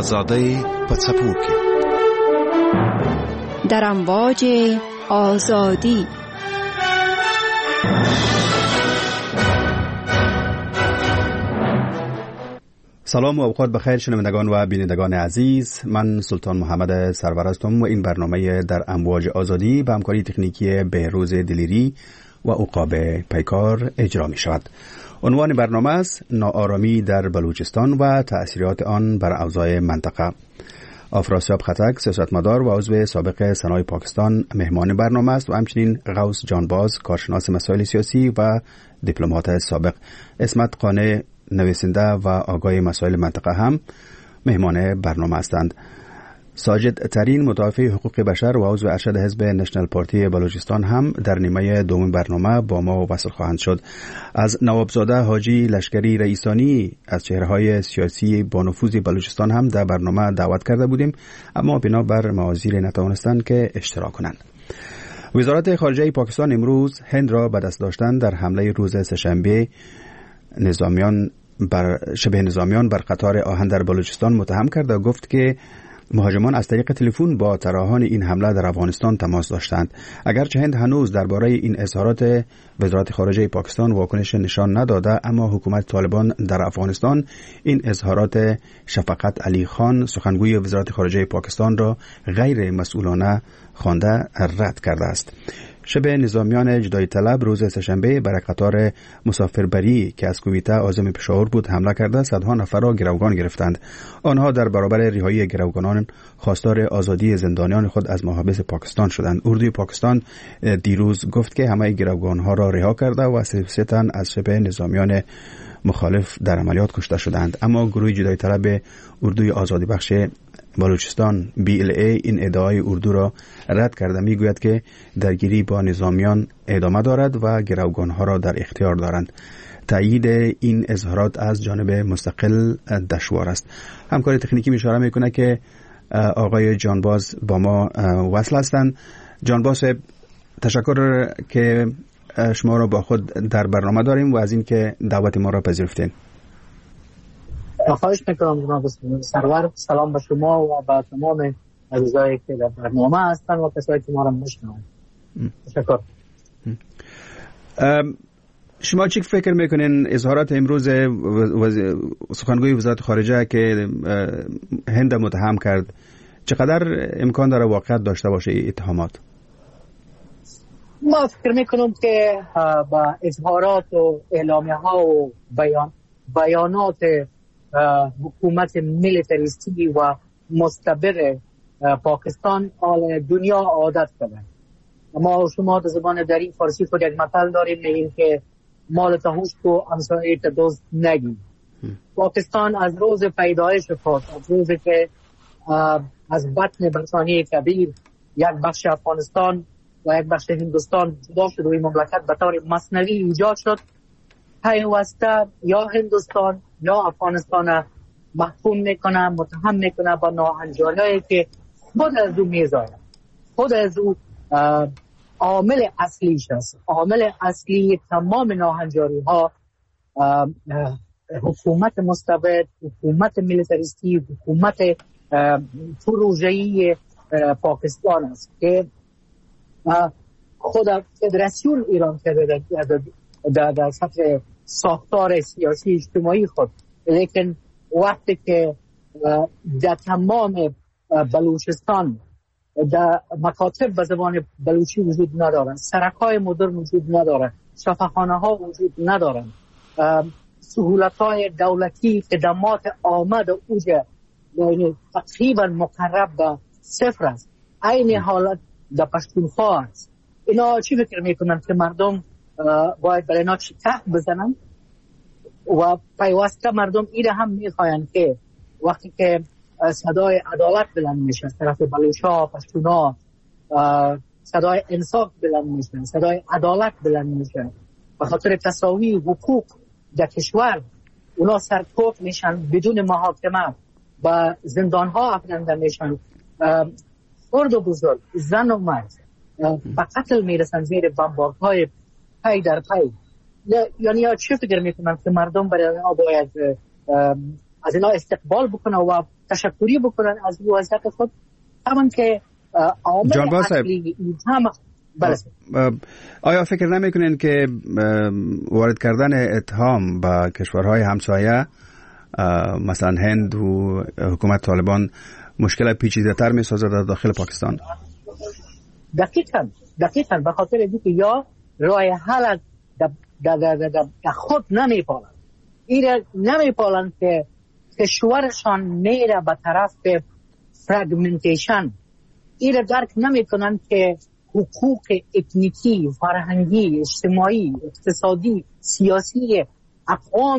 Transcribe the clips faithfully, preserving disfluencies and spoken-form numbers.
آزاده پڅپوکي در امواج آزادی. سلام و اوقات بخیر شنوندگان و بینندگان عزیز، من سلطان محمد سرور هستم و این برنامه در امواج آزادی به همکاری تکنیکی بهروز دلیری و عقاب پیکار اجرا می شود. عنوان برنامه است ناآرامی در بلوچستان و تأثیرات آن بر اوضاع منطقه. آفراسیاب خطک، سیاستمدار و عضو سابق سنای پاکستان مهمان برنامه است و همچنین غوث جانباز، کارشناس مسائل سیاسی و دیپلمات سابق. اسمت قانع، نویسنده و آگاه مسائل منطقه هم مهمان برنامه هستند. ساجد ترین، مدافع حقوق بشر و عضو ارشد حزب نشنل پارتی بلوچستان هم در نیمه دوم برنامه با ما وصل خواهند شد. از نوابزاده حاجی لشکری رئیسانی از چهره‌های سیاسی با نفوذ بلوچستان هم در برنامه دعوت کرده بودیم، اما بنا بر موازیر نتوانستند که اشتراک کنند. وزارت خارجه پاکستان امروز هند را به دست داشتن در حمله روز سه‌شنبه نظامیان بر شبه نظامیان بر قطار آهن در بلوچستان متهم کرد و گفت که مهاجمان از طریق تلفن با طراحان این حمله در افغانستان تماس داشتند. اگرچه هند هنوز درباره این اظهارات وزارت خارجه پاکستان واکنش نشان نداده، اما حکومت طالبان در افغانستان این اظهارات شفقت علی خان، سخنگوی وزارت خارجه پاکستان، را غیر مسئولانه خوانده رد کرده است. شبه نظامیان جدایی طلب روز سه‌شنبه بر قطار مسافربری که از کویته عازم پشاور بود حمله کرده صدها نفر را گروگان گرفتند. آنها در برابر رهایی گروگانان خواستار آزادی زندانیان خود از محابس پاکستان شدند. اردوی پاکستان دیروز گفت که همه گروگانها را رها کرده و سه تن از شبه نظامیان مخالف در عملیات کشته شدند، اما گروه جدایی طلب اردوی آزادی بخش بلوچستان بی ال ای این ادعای اردو را رد کرده. میگوید که درگیری با نظامیان ادامه دارد و گروگانها را در اختیار دارند. تایید این اظهارات از جانب مستقل دشوار است. همکار تکنیکی اشاره میکنه که آقای جانباز با ما وصل هستند. جانباز، تشکر که شما را با خود در برنامه داریم و از این که دعوت ما را پذیرفتین. خواهش میکنم جناب سرور. سلام به شما و به تمام عزیزایی که در برنامه هستند و کسایی که ما را میشنوند. تشکر. شما چی فکر میکنین اظهارات امروز وز... سخنگوی وزارت خارجه که هند متهم کرد چقدر امکان داره واقعیت داشته باشه این اتهامات؟ ما فکر میکنم که با اظهارات و اعلامیه ها و بیان بیانات حکومت میلیتریستی و مستبد پاکستان آل دنیا عادت کرده. ما شما در زبان دری فارسی خود یک مثل داریم، میگیم که مال تهوش کو همسایه دوست نگیم. پاکستان از روز پیدایش خود، از روزی که از بطن برطانیه کبیر یک بخش افغانستان و یک بخش هندوستان جدا شد و این مملکت به طور مصنوی ایجاد شد، پیوسته یا هندوستان یا افغانستان محکوم میکنه، متهم میکنه با ناهنجاری‌هایی که خود از او میذاره. خود از او عامل اصلیش است. عامل اصلی تمام ناهنجاری ها حکومت مستبد، حکومت میلیتریستی، حکومت پروژه‌ای پاکستان است که خود فدراسیون ایران کرده در در سطح ساختار سیاسی اجتماعی خود، لیکن وقتی که در تمام بلوچستان در مکاتب به زبان بلوچی وجود ندارند، سرک‌های مدرن وجود ندارند، شفاخانه ها وجود ندارند، سهولت‌های دولتی خدمات آمد و اوجه یعنی تقریبا مقرب به صفر است. این حالت در پشتونخوا است. اینا چی فکر میکنن که مردم باید برای اینا چتک بزنن و پیوسته مردم ایره هم میخواین که وقتی که صدای عدالت بلند میشه از طرف بلوچا، پشتونا، صدای انصاف بلند میشه، صدای عدالت بلند میشه، به خاطر تساوی حقوق در کشور اونا سرکوب میشن، بدون محاکمه و زندان ها افکنده میشن، خرد و بزرگ، زن و مرد به قتل میرسن زیر بمبارک های پی در پی. یعنی یا چه فکر میکنن که مردم برای اینا باید از اینا استقبال بکنه و تشکری بکنن از وضعیت خود. همون که عامل اصلی هم بله. آیا فکر نمیکنین که وارد کردن اتهام به کشورهای همسایه مثلا هند و حکومت طالبان مشکل پیچیده تر می سازد در داخل پاکستان؟ دقیقاً دقیقاً به خاطر اینکه یا راه حل در خود نمی پالند، این نمی پالند که کشورشان میره به طرف فرگمنتیشن، این درک نمی کنند که حقوق اتنیکی، فرهنگی، اجتماعی، اقتصادی، سیاسی اقوام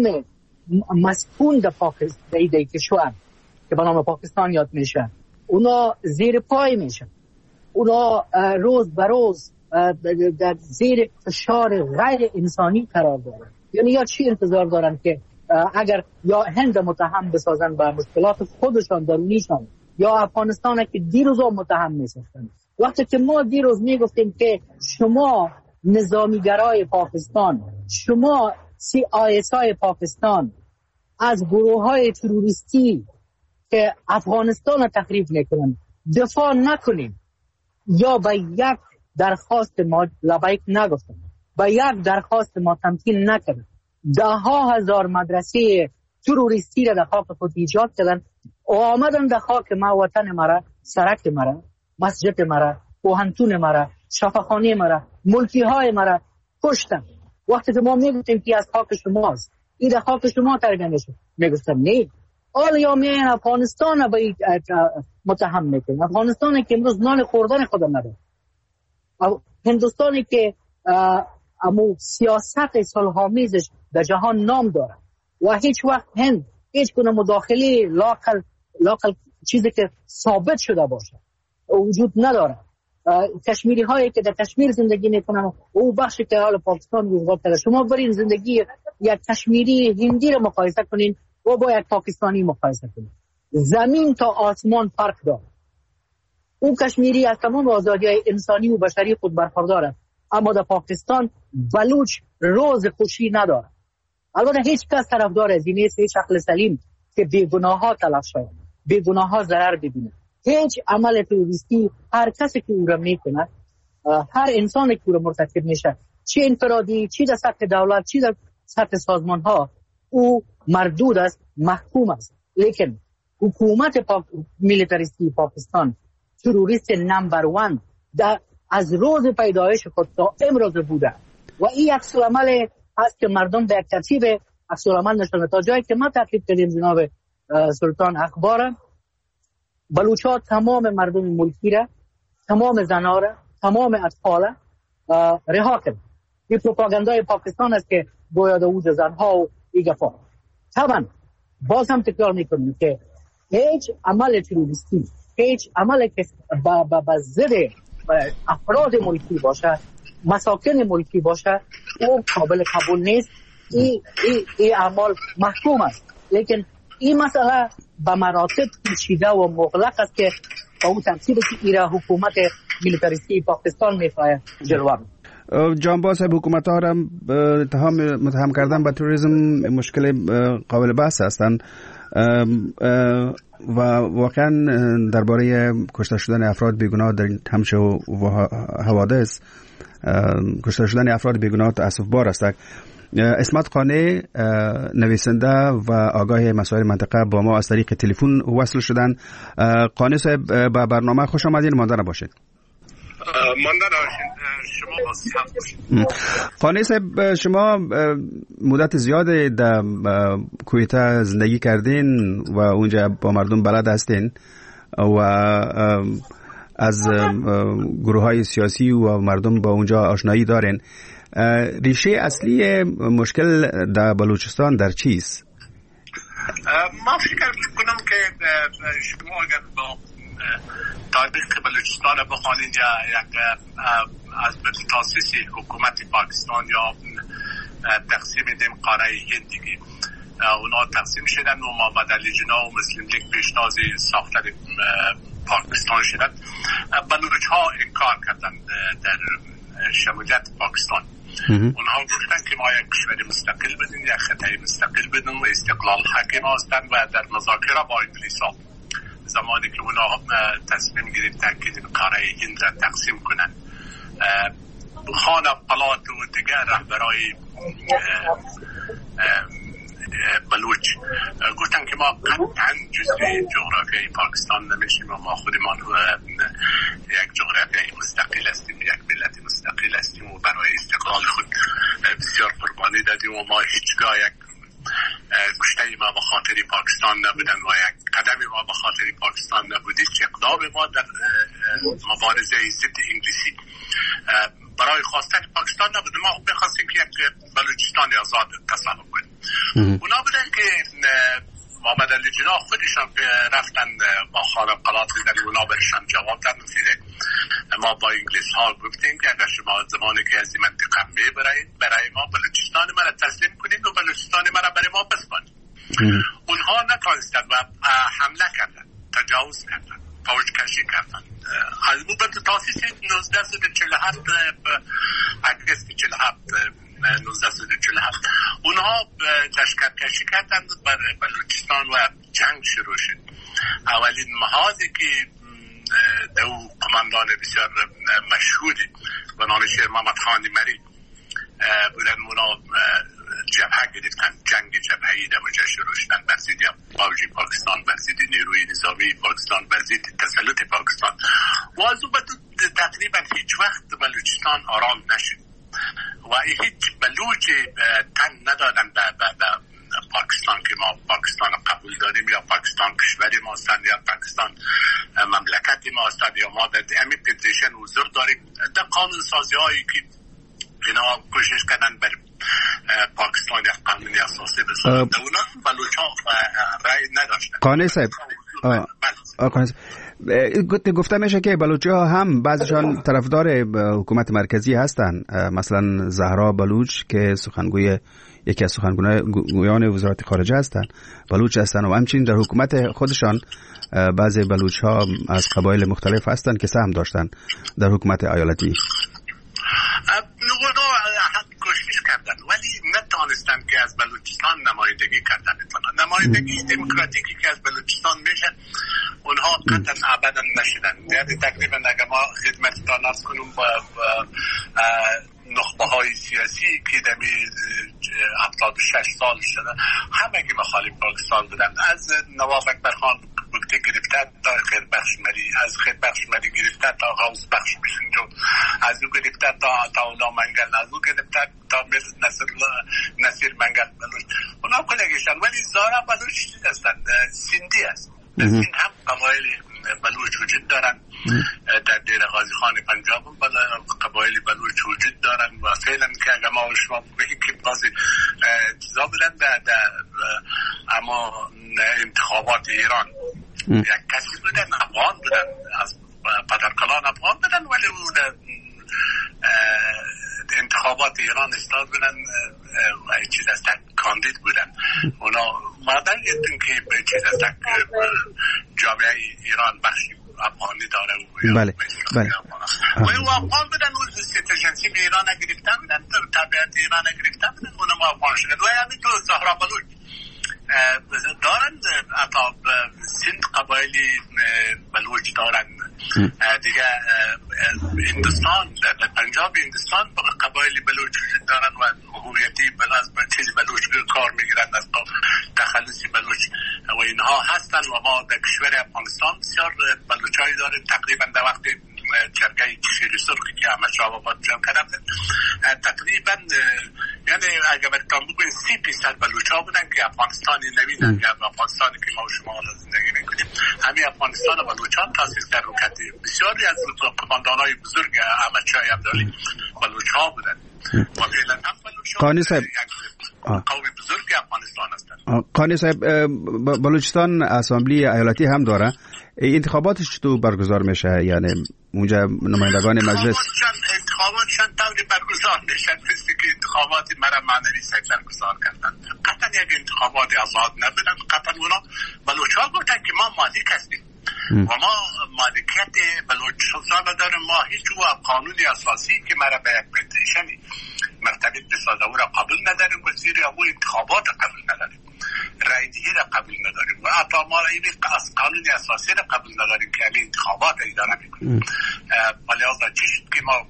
مسکون در پاکستان در کشور که به نام پاکستان یاد میشه اونا زیر پای میشن، اونا روز به روز در زیر فشار غیر انسانی قرار دارن. یعنی یا چی انتظار دارن که اگر یا هند متهم بسازن به مشکلات خودشان درونیشان یا افغانستان که دیروز متهم میسازن، وقتی که ما دیروز میگفتیم که شما نظامیگرای پاکستان، شما سی آی اس آی پاکستان از گروه های تروریستی که افغانستان را تخریب میکنن دفاع نکنیم، یا به یک درخواست ما لبیک نگفتن، به یک درخواست ما تمکین نکردن، ده ها هزار مدرسه تروریستی را در خاک خود ایجاد کردن و آمدن در خاک ما، وطن مرا، سرک مرا، مسجد مرا، پوهنتون مرا، شفاخانه مرا، ملکی های مرا کشتن. وقتی که ما میگفتیم که از خاک شماست، این در خاک شما تربیه میشه، میگفتم نه. حالا یا میان افغانستان را به متهم میکنن، افغانستانی که امروز نان خوردن خود نداره، هندوستانی که امو سیاست صلح‌آمیزش در جهان نام داره و هیچ وقت هند هیچ گونه مداخله لاقل لاقل چیزی که ثابت شده باشه وجود نداره. کشمیری هایی که در کشمیر زندگی میکنن او بخشی که حال پاکستان وجود داره، شما برین زندگی یک کشمیری هندی رو مقایسه کنین و با یک پاکستانی مقایسه کنین، زمین تا آسمان فرق داره. او کشمیری از تمام آزادی‌های انسانی و بشری خود برخورداره، اما در پاکستان بلوچ روز خوشی نداره. البته هیچ کس طرفدار از این نیست، هیچ عقل سلیم که بیگناه‌ها تلف شود، بیگناه‌ها ضرر ببینه. هیچ عمل تروریستی هر کسی که او را میکنه، هر انسانی که او را مرتکب میشه، چه انفرادی، چه در سطح دولت، چه در سطح سازمان ها، او مردود است، محکوم است. لیکن حکومت پاک... میلیتاریستی پاکستان تروریست نمبر وان در از روز پیدایش خود تا امروز بوده و این عکس العمل هست که مردم در ترتیب عکس العمل نشونه. تا جایی که ما تحقیق کردیم جناب سلطان اخبار، بلوچ‌ها تمام مردم ملکی را، تمام زنها را، تمام اطفال را رها کرد. این پروپاگاندای پاکستان است که گویا دوز زنها و ایگفا. طبعا باز هم تکرار میکنیم که هیچ عمل تروریستی، هیچ عمل که با ضد افراد ملکی باشه، مساکن ملکی باشه، او قابل قبول نیست. این ای, ای اعمال محکوم است. لیکن این مسئله به مراتب پیچیده و مغلق است که با اون ترتیبی که ایرا حکومت میلیتاریستی پاکستان میخواه جلوه بده. جانباز حکومت ها را اتهام متهم کردن به تروریسم مشکل قابل بحث هستند و واقعا درباره کشته شدن افراد بیگناه در همچه حوادث، کشته شدن افراد بیگناه تأسف بار است. اسمت قانع نویسنده و آگاه مسائل منطقه با ما از طریق تلفن وصل شدن. قانع صاحب به برنامه خوش آمدین، مانده نباشید. مانده نباشید، شما با باشید. قانع صاحب، شما مدت زیاد در کویتا زندگی کردین و اونجا با مردم بلد هستین و از گروه های سیاسی و مردم با اونجا آشنایی دارین. ریشه اصلی مشکل در بلوچستان در چیست؟ ما فکر کنم که شما اگر با تاریخ بلوچستان بخوانید یا یک از تاسیس حکومت پاکستان یا تقسیم دیم قاره هندگی اونا تقسیم شدن و محمد علی جناح و مسلم لیگ پیشتاز ساختن پاکستان شدن. بلوچ ها انکار کردن در شمولیت پاکستان. اونها گفتن که ما یک کشور مستقل بدیم، یک خطه مستقل بدیم و استقلال حاکم هستند و در مذاکره با انگلیس ها زمانی که اونا تصمیم گرفتن که قاره هند را تقسیم کنن، خان پلات و دیگر رهبرای بلوچ گفتن که ما قطعا جزء جغرافیای پاکستان نمیشیم و ما خودمان یک جغرافیای مستقل هستیم، یک ملت مستقل هستیم و برای استقلال خود بسیار قربانی دادیم و ما هیچگاه یک کشته ما به خاطر پاکستان نبودن و یک قدم ما به خاطر پاکستان نبودید. اقدام ما در مبارزه ضد انگلیسی برای خواستن پاکستان نبود. ما می‌خواستیم که یک بلوچستان آزاد تصور کنیم. اونا بودن که محمد علی جناح خودشان رفتن با خانم قلات دیدن، اونا برشان جواب دادن که ما با انگلیس ها گفتیم که اگر شما زمانی که از این منطقه میبرید برای ما بلوچستان ما را تسلیم کنید و بلوچستان ما را برای ما بسپارید. اونها نتوانستند و حمله کردن، تجاوز کردن، فوج کشی کردن. از مدت تاسیس نوزده چهل و هفت اگست چهل و هفت نوزده چهل و هفت اونها لشکرکشی کردند بر بلوچستان و جنگ شروع شد. اولین محاذی که دو قماندان بسیار مشهوری به نام شیر محمد خان مری بودن، اونا جبهه گرفتن، جنگ جبهه‌ای در وجه شروع شدن بر ضد فوج پاکستان، بر ضد نیروی نظامی پاکستان، بر ضد تسلط پاکستان. و از اون بعد تقریبا هیچ وقت بلوچستان آرام نشد و هیچ بلوچ تن ندادن به پاکستان که ما پاکستان قبول داریم یا پاکستان کشوری ما هستند یا پاکستان مملکتی ما هستند یا ما در امی پوزیشن حضور داریم. در قانون سازی هایی که اینا کوشش کردن بر پاکستان یک قانونی اساسی بسازن، اونا بلوچ ها رای نداشتن. قانع صاحب گفته میشه که بلوچی ها هم بعضشان طرفدار حکومت مرکزی هستند، مثلا زهرا بلوچ که سخنگوی یکی از سخنگویان وزارت خارجه هستند بلوچ هستند و همچنین در حکومت خودشان بعضی بلوچ ها از قبایل مختلف هستند که سهم داشتند در حکومت ایالتی. نوگونا کوشش کردن ولی نتوانستن که از بلوچستان نمایندگی کردن. نمایندگی دموکراتیکی که از بلوچستان میشه اونها قطعا ابدا نشدن. یعنی تقریبا اگر ما خدمتتان عرض کنم با نخبه های سیاسی که دمی هفتاد و شش سال شده همه که مخالف پاکستان بودن، از نواب اکبرخان بگته گرفته تا خیربخش مری، از خیربخش مری گرفته تا غوث بخش بسنجو، از او گرفته تا تاولا منگل، از او گرفته تا نصر نصیر منگل بلوچ. اونا کلگیشن ولی زارا بلوچ هستن، سندی هست. در سند هم قبایل بلوچ وجود دارن، در دیر غازی خان پنجاب هم قبایل بلوچ وجود دارن و فعلا که اگر ما و شما بگیم که بعضی چیزا بودن در اما انتخابات ایران یک کسی بودن افغان بودن، از پدرکلان افغان بودن ولی اون انتخابات ایران استاد بودن و چیز از تک کاندید بودن. اونا مادر یدن که به چیز از تک جامعه ایران بخشی افغانی داره و بله بله و او افغان بودن و سیتیزنشیپ ایران گرفتن بودن، تابعیت ایران گرفتن بودن، اونا ما افغان شدن. و همین تو زهرا بلوچ دارن، اتا سند قبایلی بلوچ دارن دیگه. هندوستان در پنجاب هندوستان قبایلی بلوچ وجود دارن و هویتی بلاز به چیزی بلوچ کار میگیرن، از تخلصی بلوچ و اینها هستن. و ما در کشور افغانستان بسیار بلوچایی داریم. تقریبا در وقت جرگه کشیری سرخی که همه شعبات جمع کردن تقریبا یعنی اگر برکان بگوین سی پیصد بلوچ ها بودن که افغانستانی نویدن که افغانستانی که ما و شما زندگی میکنیم همین افغانستان بلوچ ها تاسیس در روکتی. بسیاری از قماندان های بزرگ احمد شاه ابدالی بلوچ ها بودن و فعلا هم بلوچ ها قومی بزرگ افغانستان هستند. قانی صاحب بلوچستان اسامبلی ایالتی هم داره، انتخاباتش چطور برگزار میشه؟ یعنی اونجا نمایندگان مجلس انتخاباتشان طوری برگزار میشن مثل که انتخابات مرا معنوی سیک برگزار کردن. قطعا یک انتخابات آزاد نبودن. قطعا اونا بلوچ ها گفتن که ما مالک هستیم و ما مالکیت بلوچستان داریم، ما هیچ قانونی اساسی که مرا به یک پتیشنی مرتبط بسازه او را قبول نداریم و زیر او انتخابات قبول نداریم، رای دهی را قبول نداریم و حتی ما این از قانون اساسی را قبول نداریم که همین انتخابات اداره میکنیم. ولی از چی شد که ما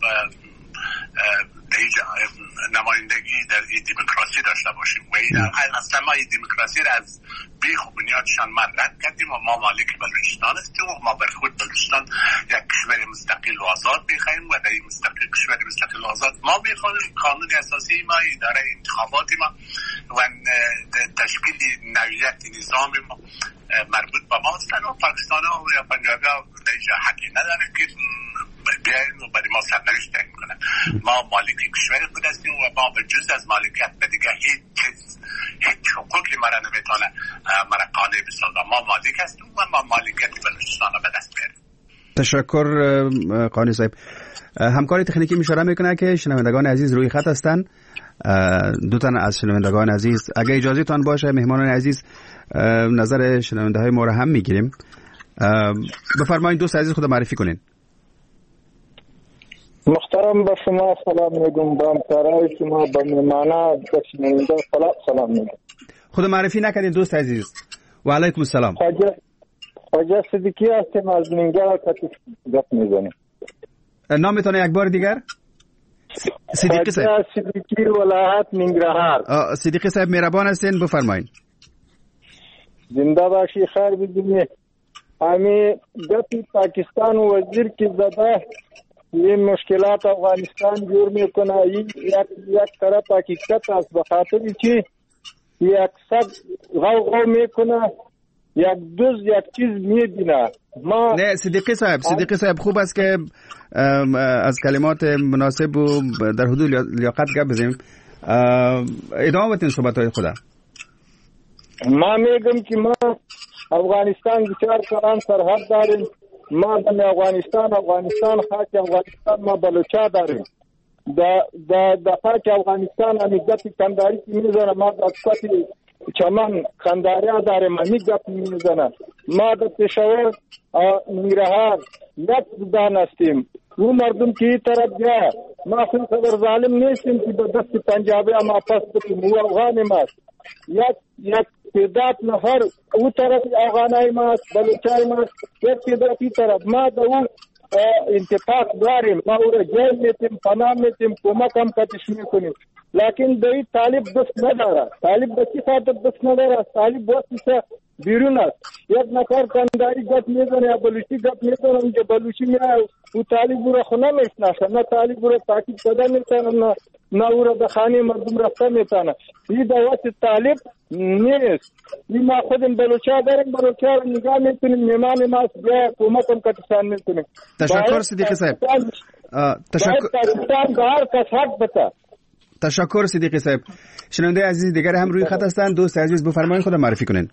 نمایندگی در این دموکراسی داشته باشیم و این اصلا ما این دموکراسی را از بیخ و بنیادشان ما رد کردیم و ما مالک بلوچستان هستیم و ما بر خود بلوچستان یک کشور مستقل و آزاد میخواهیم و در این مستقل کشور مستقل و آزاد ما میخواهیم قانون اساسی ما، اداره انتخابات ما و تشکیل نوعیت نظام ما مربوط به ما هستن و پاکستان ها و یا پنجابی ها در حقی نداره که بیاین و برای ما سرنوشت تعیین کنن. ما مالک کشور خود هستیم و ما به جز از مالکیت به دیگه هیچ چیز هیچ حقوقی مرا نمیتونه مرا قانع بسازه. ما مالک هستیم و ما مالکیت بلوچستان را به دست بیاریم. تشکر قانی صاحب. همکاری تکنیکی اشاره میکنه که شنوندگان عزیز روی خط هستن. دو تن از شنوندگان عزیز اگه اجازه تان باشه مهمانان عزیز نظر شنونده های ما را هم میگیریم. بفرمایید دوست عزیز خود معرفی کنین. محترم به شما سلام میگم، به همکارای شما، به مهمانا به شنونده سلام میگم. خود معرفی نکردین دوست عزیز. و علیکم السلام. خواجه خواجه صدیقی هستم از ننگرهار کتیف گپ میزنیم. نامتون یک بار دیگر؟ صدیقی صاحب. خواجه صدیقی ولایت ننگرهار. صدیقی صاحب مهربان هستین بفرمایید. زنده باشی خیر بدونی. امی گپی پاکستان وزیر کی زده این مشکلات افغانستان جور میکنه، این یک یک طرف حقیقت است به خاطر چی یک صد غو غو میکنه یک دوز یک چیز میبینه. ما نه صدیقی صاحب صدیقی صاحب خوب است که از کلمات مناسب و در حدود لیاقت گپ بزنیم. ادامه بدین صحبت های خدا. ما میگم که ما افغانستان بسیار کلان سرحد داریم. ما در افغانستان افغانستان خاک افغانستان ما بلوچا داریم. دا دا دا خاک افغانستان امی گپی کنداری که میزنه ما دا کتی چمن کنداری ها داریم امی گپی میزنه. ما در پشاور ننگرهار یک زدان هستیم. او مردم که این طرف جا ما خیلی خبر ظالم نیستیم که به دست پنجابی ما پس بکنیم. او افغانی ماست. یک یک تعداد نفر او طرف افغانای ماست، بلوچای ماست، یک تعداد این طرف. ما دا او انتفاق داریم، ما او را جیل میتیم، پناه میتیم، کمک هم کتش میکنیم. لیکن دایی طالب دست نداره. طالب بچی خاطر دست نداره. طالب وقتی سه بیرون است. یک نفر کنداری گپ میزنه یا بلوچی گپ میزنه اونجا بلوچی میاد او طالب او را خو نمیشناسه، نه طالب او را تاکید کده میتانه، نه نه او را به خانه مردم رفته میتانه. این دوات طالب نیست. این ما خودم بلوچا داریم، بلوچا را نگاه میکنیم، میمان ماست بیا کمک هم کتسان میکنیم. تشکر صدیقی صاحب. تشکر پاکستان به هر کس حق بده. تشکر صدیقی صاحب. شنونده عزیز دیگر هم روی خط هستن. دوست عزیز بفرمایید خود معرفی کنین.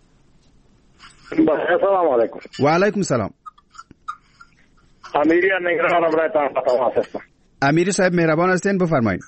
السلام علیکم. و علیکم السلام. امیری نگران برای تماس هستم. امیری صاحب مهربان هستین بفرمایید.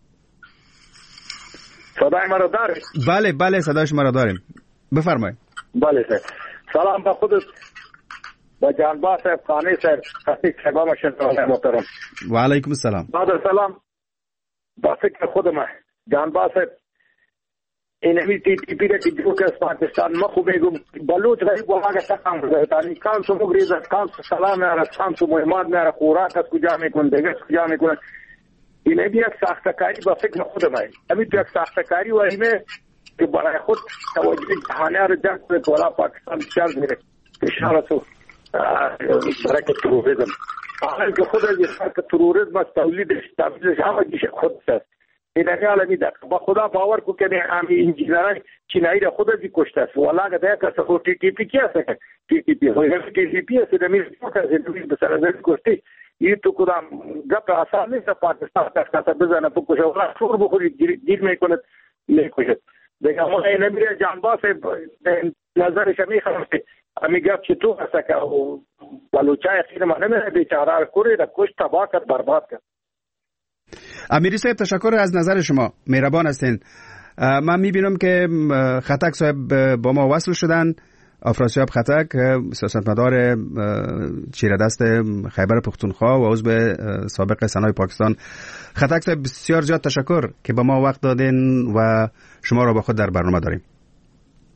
صدای مرا دارید؟ بله بله صدای شما را داریم. بفرمایید. بله صاحب. سلام به خودت. با جانباز صاحب، خانه صاحب، خطیب صاحب مشهور محترم. و علیکم السلام. بعد سلام. با فکر خودم جانباز صاحب این همی تی تی پی را که جو که از پاکستان ما خوب میگم بلوچ غریب و آگه تقام بزرگتانی کان سو مگریز از کان سو سلام میاره، کان سو مهمات میاره، خوراک از کجا میکن، دیگه از کجا میکنن. این همی یک ساختکاری با فکر خودم همی همی تو یک ساختکاری و همی که برای خود توجه جهانه را جمع کنه که ولا پاکستان بسیار میره اشاره سو برای که تروریزم آخر که خود از که تروریزم از تولیدش تولیدش همه دیشه خود است. این حال میده با خدا باور کو که همین انجینران چینایی را خود از کشته است. والا که ده کس خود تی تی پی کی است که تی تی پی خود تی تی پی است دمیز که دمیز بسر از کشتی. این تو کدام گپ آسان نیست پاکستان کس بزنه بکشه ولی شور بخوری گیر میکنه میکشه. دیگه ما این نمیره جانباز نظرش میخوام که امی گپ چطور است که بلوچای خیلی ما نمیره بیچاره کوری را کشت تباه کرد برباد کرد. امیری صاحب تشکر از نظر شما مهربان هستین. من میبینم که خطک صاحب با ما وصل شدن. افراسیاب خطک سیاستمدار چیره دست خیبر پختونخوا و عضو سابق سنای پاکستان. خطک صاحب بسیار زیاد تشکر که با ما وقت دادین و شما را با خود در برنامه داریم.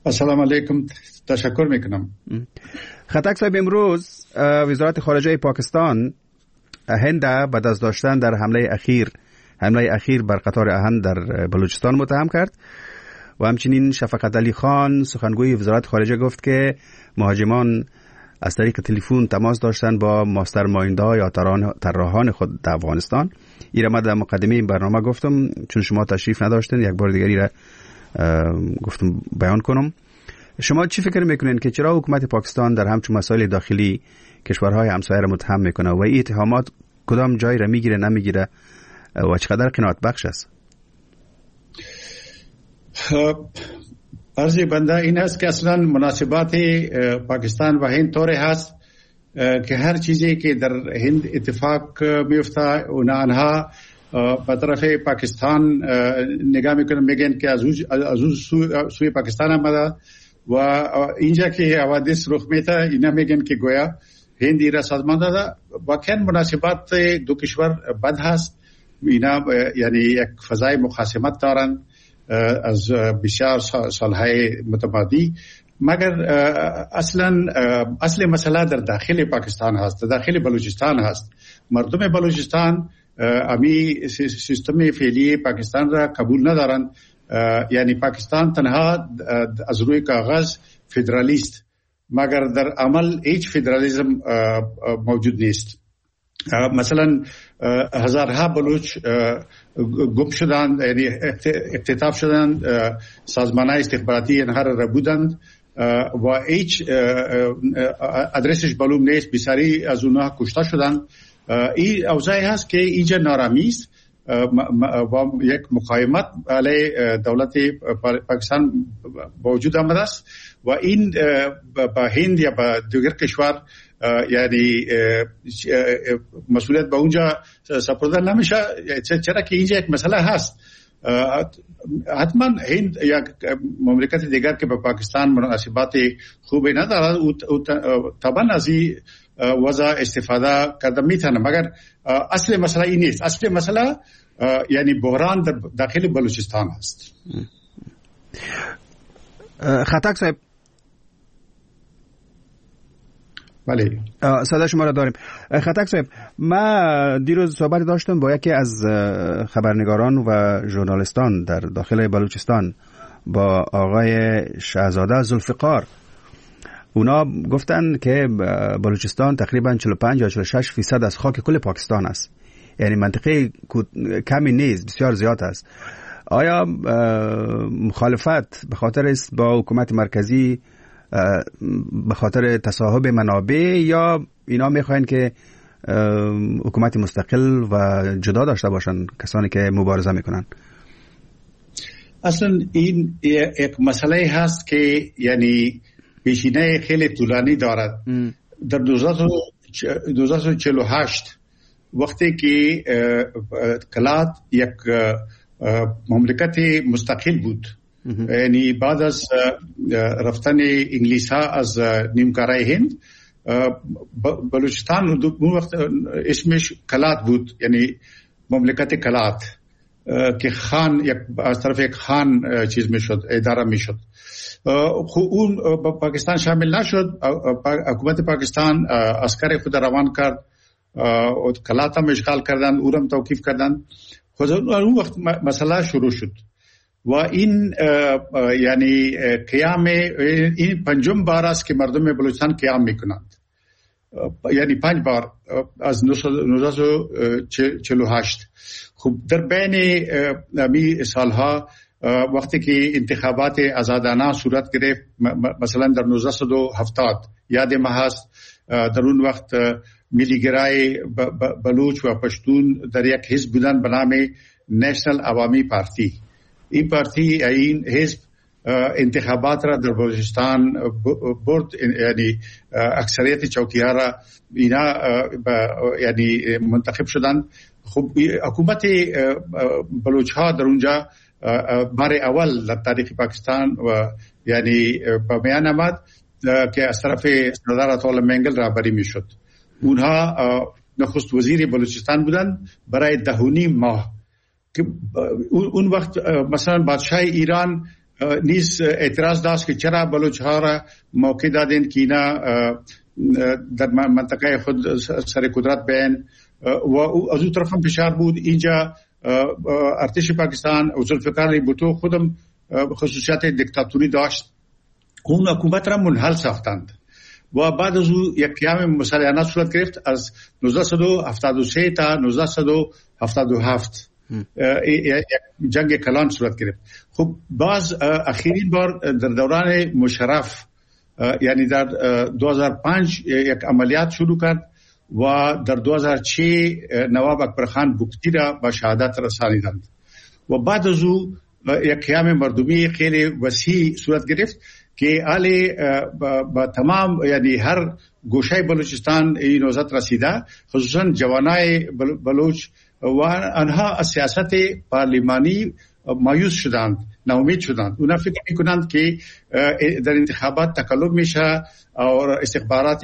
السلام علیکم، تشکر میکنم. خطک صاحب، امروز وزارت خارجه پاکستان هند به دست داشتن در حمله اخیر حمله اخیر بر قطار اهن در بلوچستان متهم کرد و همچنین شفقت علی خان سخنگوی وزارت خارجه گفت که مهاجمان از طریق تلفن تماس داشتن با ماسترمایندها یا طراحان خود در افغانستان. این را من در مقدمه این برنامه گفتم، چون شما تشریف نداشتین یک بار دیگری را گفتم بیان کنم. شما چی فکر میکنین که چرا حکومت پاکستان در همچون مسائل داخلی کشورهای همسایه را متهم میکنه و این اتهامات کدام جای را میگیره نمیگیره و چقدر قناعت بخش است؟ عرض بنده این است که اصلا مناسبات پاکستان و هند طوری هست که هر چیزی که در هند اتفاق میفته اونا آنها به طرف پاکستان نگاه میکنن، میگن که از اون سوی پاکستان آمده و اینجا که حوادث رخ میده اینا میگن که گویا هند را سازمان داده. واقعا مناسبات دو کشور بد هست. اینا یعنی یک فضای مخاصمت دارن از بسیار سالهای متمادی، مگر اصلا اصل مسئله در داخل پاکستان هست، در داخل بلوچستان هست. مردم بلوچستان امی سیستم فعلی پاکستان را قبول ندارن. یعنی پاکستان تنها از روی کاغذ فدرالیست، مگر در عمل هیچ فدرالیسم موجود نیست. مثلا هزارها بلوچ گم شدند، یعنی اختطاف شدند، سازمانهای استخباراتی اینها را بودند و هیچ ادرسش معلوم نیست، بسیاری از اونها کشته شدند. این اوضاعی هست که اینجا نارامی است و یک مقاومت علیه دولت پاکستان وجود آمده است و این با هند یا با دیگر کشور یعنی مسئولیت به اونجا سپرده نمیشه، چرا که اینجا یک مسئله هست. حتما هند یا مملکت دیگر که به پاکستان مناسبات خوبی ندارد او طبعا از این وضع استفاده کرده میتونه، مگر اصل مسئله این نیست. اصل مسئله یعنی بحران در داخل بلوچستان هست. خطک صاحب، بله صدا شما را داریم. خطک صاحب، من دیروز صحبت داشتم با یکی از خبرنگاران و ژورنالیستان در داخل بلوچستان، با آقای شهزاده ذوالفقار. اونا گفتن که بلوچستان تقریبا چهل و پنج یا چهل و شش فیصد از خاک کل پاکستان است، یعنی منطقه کمی نیست، بسیار زیاد است. آیا مخالفت به خاطر است با حکومت مرکزی، به خاطر تصاحب منابع، یا اینا میخواین که حکومت مستقل و جدا داشته باشن کسانی که مبارزه میکنن؟ اصلا این یک مسئله هست که یعنی پیشینه خیلی طولانی دارد. م. در دو هزار و چهل و هشت وقتی که کلات یک مملکت مستقل بود، یعنی بعد از رفتن انگلیس ها از نیمکره هند، بلوچستان اون وقت اسمش کلات بود، یعنی مملکت کلات که خان یک از طرف یک خان چیز میشد، اداره میشد. اون پاکستان شامل نشد. حکومت پاکستان عسکر خود روان کرد و کلات هم اشغال کردن، اورم توقیف کردن. خود اون وقت مسئله شروع شد و این یعنی قیام این پنجم بار است که مردم بلوچستان قیام میکنند، یعنی پنج بار از نوزده و چهل و هشت. خب در بین امی سالها وقتی که انتخابات آزادانه صورت گرفت، مثلا در نوزده و هفتاد یاد ما هست، در اون وقت ملیگرای بلوچ و پشتون در یک حزب بودن به نام نیشنل عوامی پارتی. این پارتی این حزب انتخابات را در بلوچستان برد، یعنی اکثریت چوکی‌ها را اینا یعنی منتخب شدند. خب حکومت بلوچ ها در اونجا بار اول در تاریخ پاکستان و یعنی به میان آمد که از طرف سردار عطاالله منگل رهبری میشد. اونها نخست وزیر بلوچستان بودند برای ده و نیم ماه. که اون وقت مثلا بادشاه ایران نیز اعتراض داشت که چرا بلوچ ها را موقع دادند که اینا در منطقه خود سر قدرت بیان و از اون طرف هم فشار بود. اینجا ارتش پاکستان و ذوالفقار بھٹو خودم خصوصیات دیکتاتوری داشت، اون حکومت را منحل ساختند و بعد از او یک قیام مسلحانه صورت گرفت از نوزده هفتاد و سه تا نوزده هفتاد و هفت جنگ کلان صورت گرفت. خب باز اخیرین بار در دوران مشرف یعنی در دو هزار و پنج یک عملیات شروع کرد و در دو هزار و شش نواب اکبرخان بگتی را به شهادت رسانیدند و بعد از او یک قیام مردمی خیلی وسیع صورت گرفت که آلی با تمام یعنی هر گوشه بلوچستان این نوزت رسیده، خصوصا جوانای بلوچ و آنها از سیاست پارلیمانی مایوس شدند، ناامید شدند. اونا فکر میکنند که در انتخابات تقلب میشه اور استخبارات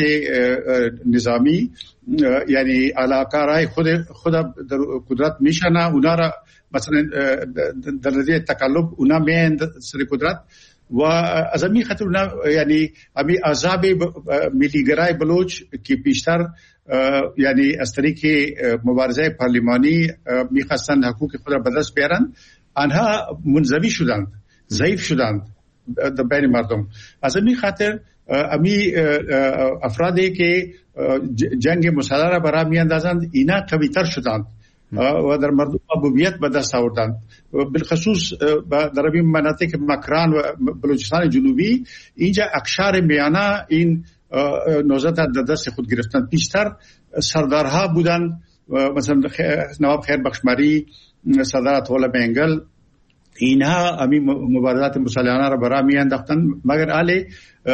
نظامی یعنی علاقه خود خود در قدرت میشنه، اونا را مثلا در نتیجه تقلب اونا میند سر قدرت و از همین خاطر اونا یعنی همین عذاب ملیگرای بلوچ که پیشتر یعنی از طریق مبارزه پارلیمانی میخواستند حقوق خود را به دست بیارن، آنها منزوی شدند، ضعیف شدند در بین مردم. از همین خاطر امی افرادی که جنگ مسلح را برای میاندازند اینا قوی‌تر شدند و در مردم محبوبیت به دست آوردند. بالخصوص در این مناطق مکران و بلوچستان جنوبی اینجا اقشار میانه این نوزت در دست خود گرفتند. پیشتر سردارها بودند، مثلا نواب خیر بخشمری، سردار اطوله بنگل، اینها همین مبارزات مسلحانه را برای می انداختند، مگر آلی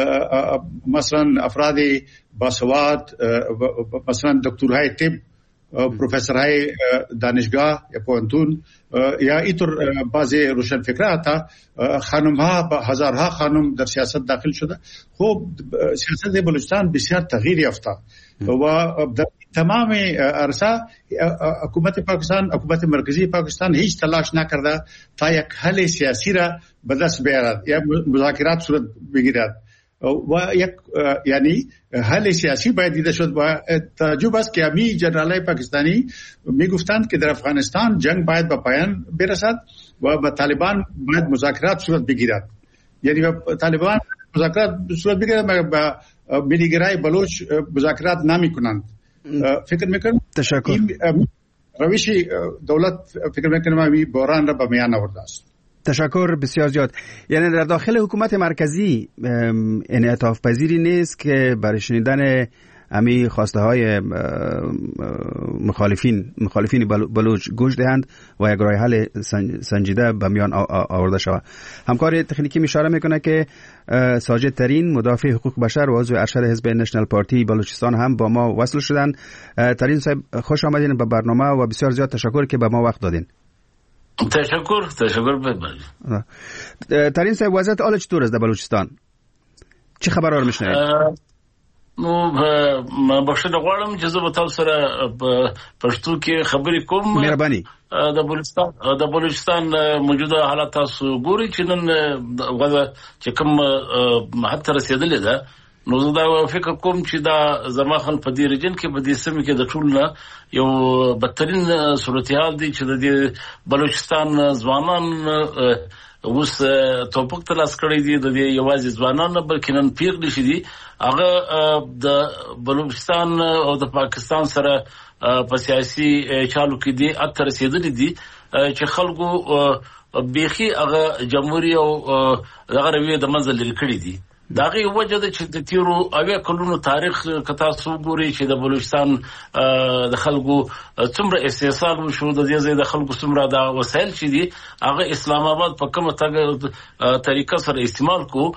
مثلا افراد باسواد مثلا دکترهای طب، پروفسورهای دانشگاه یا پوهنتون یا اینطور بعضی روشن فکرها تا خانمها هزارها خانم در سیاست داخل شده. خب سیاست بلوچستان بسیار تغییر یافته و در تمام عرصه حکومت پاکستان، حکومت مرکزی پاکستان هیچ تلاش نکرده تا یک حل سیاسی را به دست بیارد یا مذاکرات صورت بگیرد و یک یعنی حل سیاسی باید دیده شد. و تعجب است که امی جنرالای پاکستانی میگفتند که در افغانستان جنگ باید به پایان برسد و با طالبان باید مذاکرات صورت بگیرد، یعنی با طالبان مذاکرات صورت بگیرد مگر با ملیگرای بلوچ مذاکرات نمی کنند. فکر میکنم تشکر روش دولت فکر میکنم امی بحران را به میان آورده است. تشکر بسیار زیاد. یعنی در داخل حکومت مرکزی انعطاف پذیری نیست که برای شنیدن امی خواسته های مخالفین مخالفین بلوچ گوش دهند و یک راه حل سنجیده به میان آورده شود. همکار تکنیکی اشاره میکنه که ساجد ترین مدافع حقوق بشر و عضو ارشد حزب نشنال پارتی بلوچستان هم با ما وصل شدن. ترین صاحب خوش آمدین به برنامه و بسیار زیاد تشکر که به ما وقت دادین. تشکر تشکر ببخشید. ترین صاحب وضعیت حال چطور است در بلوچستان؟ چه خبرها رو میشنوید؟ نو ما بخښنه غواړم چې زه به تاسو سره په پښتو کې خبرې کوم. مهرباني. د بلوچستان د بلوچستان موجوده حالات تاسو ګوري چې نن غواړم چې کوم حتی رسیدلې ده، نو زه دا فکر کوم چې دا زما خل په دې رجن کې په دې سیمه کې د ټول نه یو بدترین صورتحال دی چې د بلوچستان ځوانان اوس توپک تلاش کړی دي. د یوازې ځوانان نه بلکې نن پیغلې شي دي، هغه د بلوچستان او د پاکستان سره په سیاسي چالو کې دي اته رسیدلې دي چې خلکو بیخي هغه جمهوریت او دغه رویه د منځ لري کړی دي. داغه وجه د چې د تیرو اویا کلونو تاریخ کتا سو ګوري چې د بلوچستان د خلکو څومره استحصال وشو، د دې ځای د خلکو څومره د وسایل چې دي هغه اسلام آباد په کومه طریقه سره استعمال کو.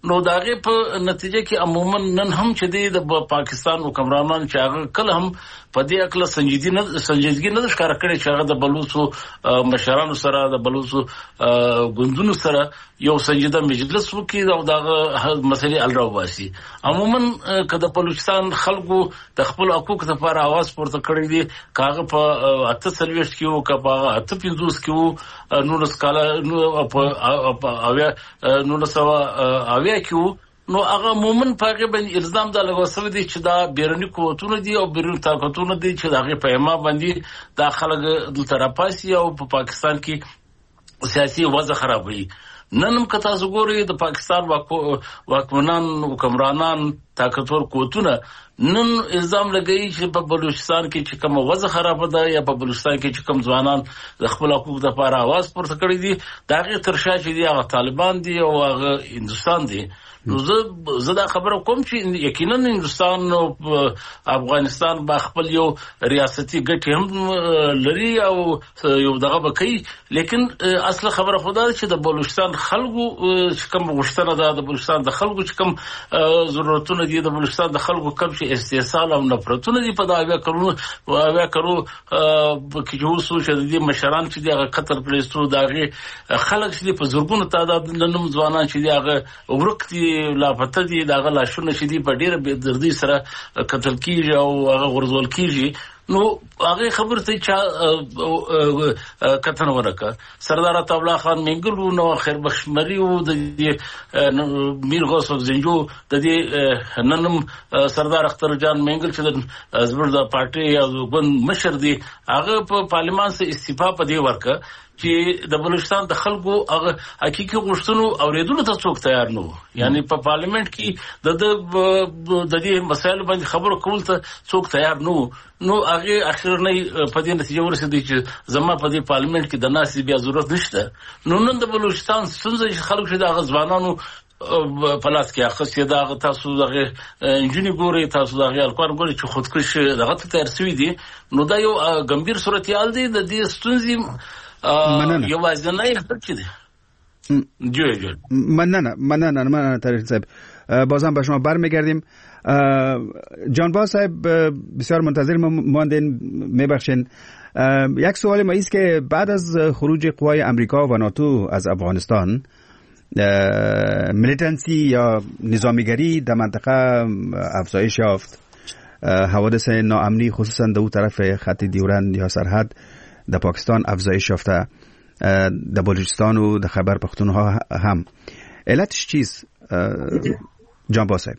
نو داغه په نتیجه کې عموما نن هم چې د پاکستان حکمرانان چې هغه کله هم په دې اکل سنجیدګي نه سنجیدګي نه ښکار کړي چې هغه د بلوچو مشرانو سره د بلوچو ګوندونو سره یو سنجیده مجلس وکړي او دغه مسلې الراو باسي. عموما کله بلوچستان خلکو د خپل حقوق لپاره आवाज پورته کړی دي کاغه په اته سلويشت کې او کاغه اته پنځوس کې وو نو سکالا نو په اویا نو سوا اویا کې نو هغه مومن پاګه باندې الزام دا لګوسوي دي چې دا بیرونی قوتونه دي او بیرونی طاقتونه دي چې دغه پیغام باندې د خلک د طرفاسي او په پاکستان کې سیاسي وضع خرابوي. نن هم که تاسو ګورئ د پاکستان واکمنان حکمرانان طاقتور قوتونه نن الزام لګوي چې په بلوچستان کې چې کوم وضع خراب ده یا په بلوچستان کې چې کوم ځوانان د خپل حقوق لپاره आवाज پورته کړی دي دا غي ترشا چې دي هغه طالبان دي او هغه هندستان دي. نو زه زه دا خبره کوم چې یقینا هندستان او افغانستان با خپل یو ریاستي ګټې هم لري او یو دغه بکی، لیکن اصل خبره خدا چې د بلوچستان خلکو چې کوم غوښتنه ده د بلوچستان د خلکو چې کوم ضرورتونه دي د بلوچستان د خلکو کوم چې استحصال او نفرتونه دي په دا بیا کړو بیا کړو کې جو سو چې د مشران چې دغه قطر پلیستو دغه خلک چې په زورګونو تعداد نن ځوانان چې دغه ورکتي لاپته دي دغه لاشونه چې دي په ډیره بې دردی سره قتل کیږي او هغه غرزول کیږي. نو هغه خبر ته چا کتن ورکا سردار عطا خان منګلو نو خیر بخش مریو د میر غوث زنجو د دې ننم سردار اختر جان منګل چې د زبر د پارټي یا ګوند مشر دی هغه په پارلیمان سره استعفا پدې ورکا چې د بلوچستان د خلکو هغه حقيقي غوښتنو اوریدلو ته څوک تیار نه وو. یعنی په پارلیمنت کې د د دې مسایل باندې خبرو کول ته څوک تیار نه وو. نو هغه اخر نه په دې نتیجه ورسېدی چې زما په دې پارلیمنت کې د ناسي بیا ضرورت نشته. نو نن د بلوچستان څنګه خلک چې د غزوانانو پلاس کې اخص یې دا تاسو دغه انجینی ګوري تاسو دغه الکوار ګوري چې خودکش دغه تر سوي دي. نو دا یو ګمبیر صورتحال دی د دې ستونزې مننه یو ځنای خرچ دي. جو جو مننه مننه مننه تاریخ صاحب بازم به شما برمیگردیم. جانباز صاحب بسیار منتظر ماندین، میبخشین. یک سوال ما است که بعد از خروج قوای امریکا و ناتو از افغانستان میلیتنسی یا نظامیگری در منطقه افزایش یافت. حوادث ناامنی خصوصا در اون طرف خط دیورند یا سرحد در پاکستان افزایش یافته، در بلوچستان و در خیبر پختونخوا هم. علتش چیست جانباز صاحب؟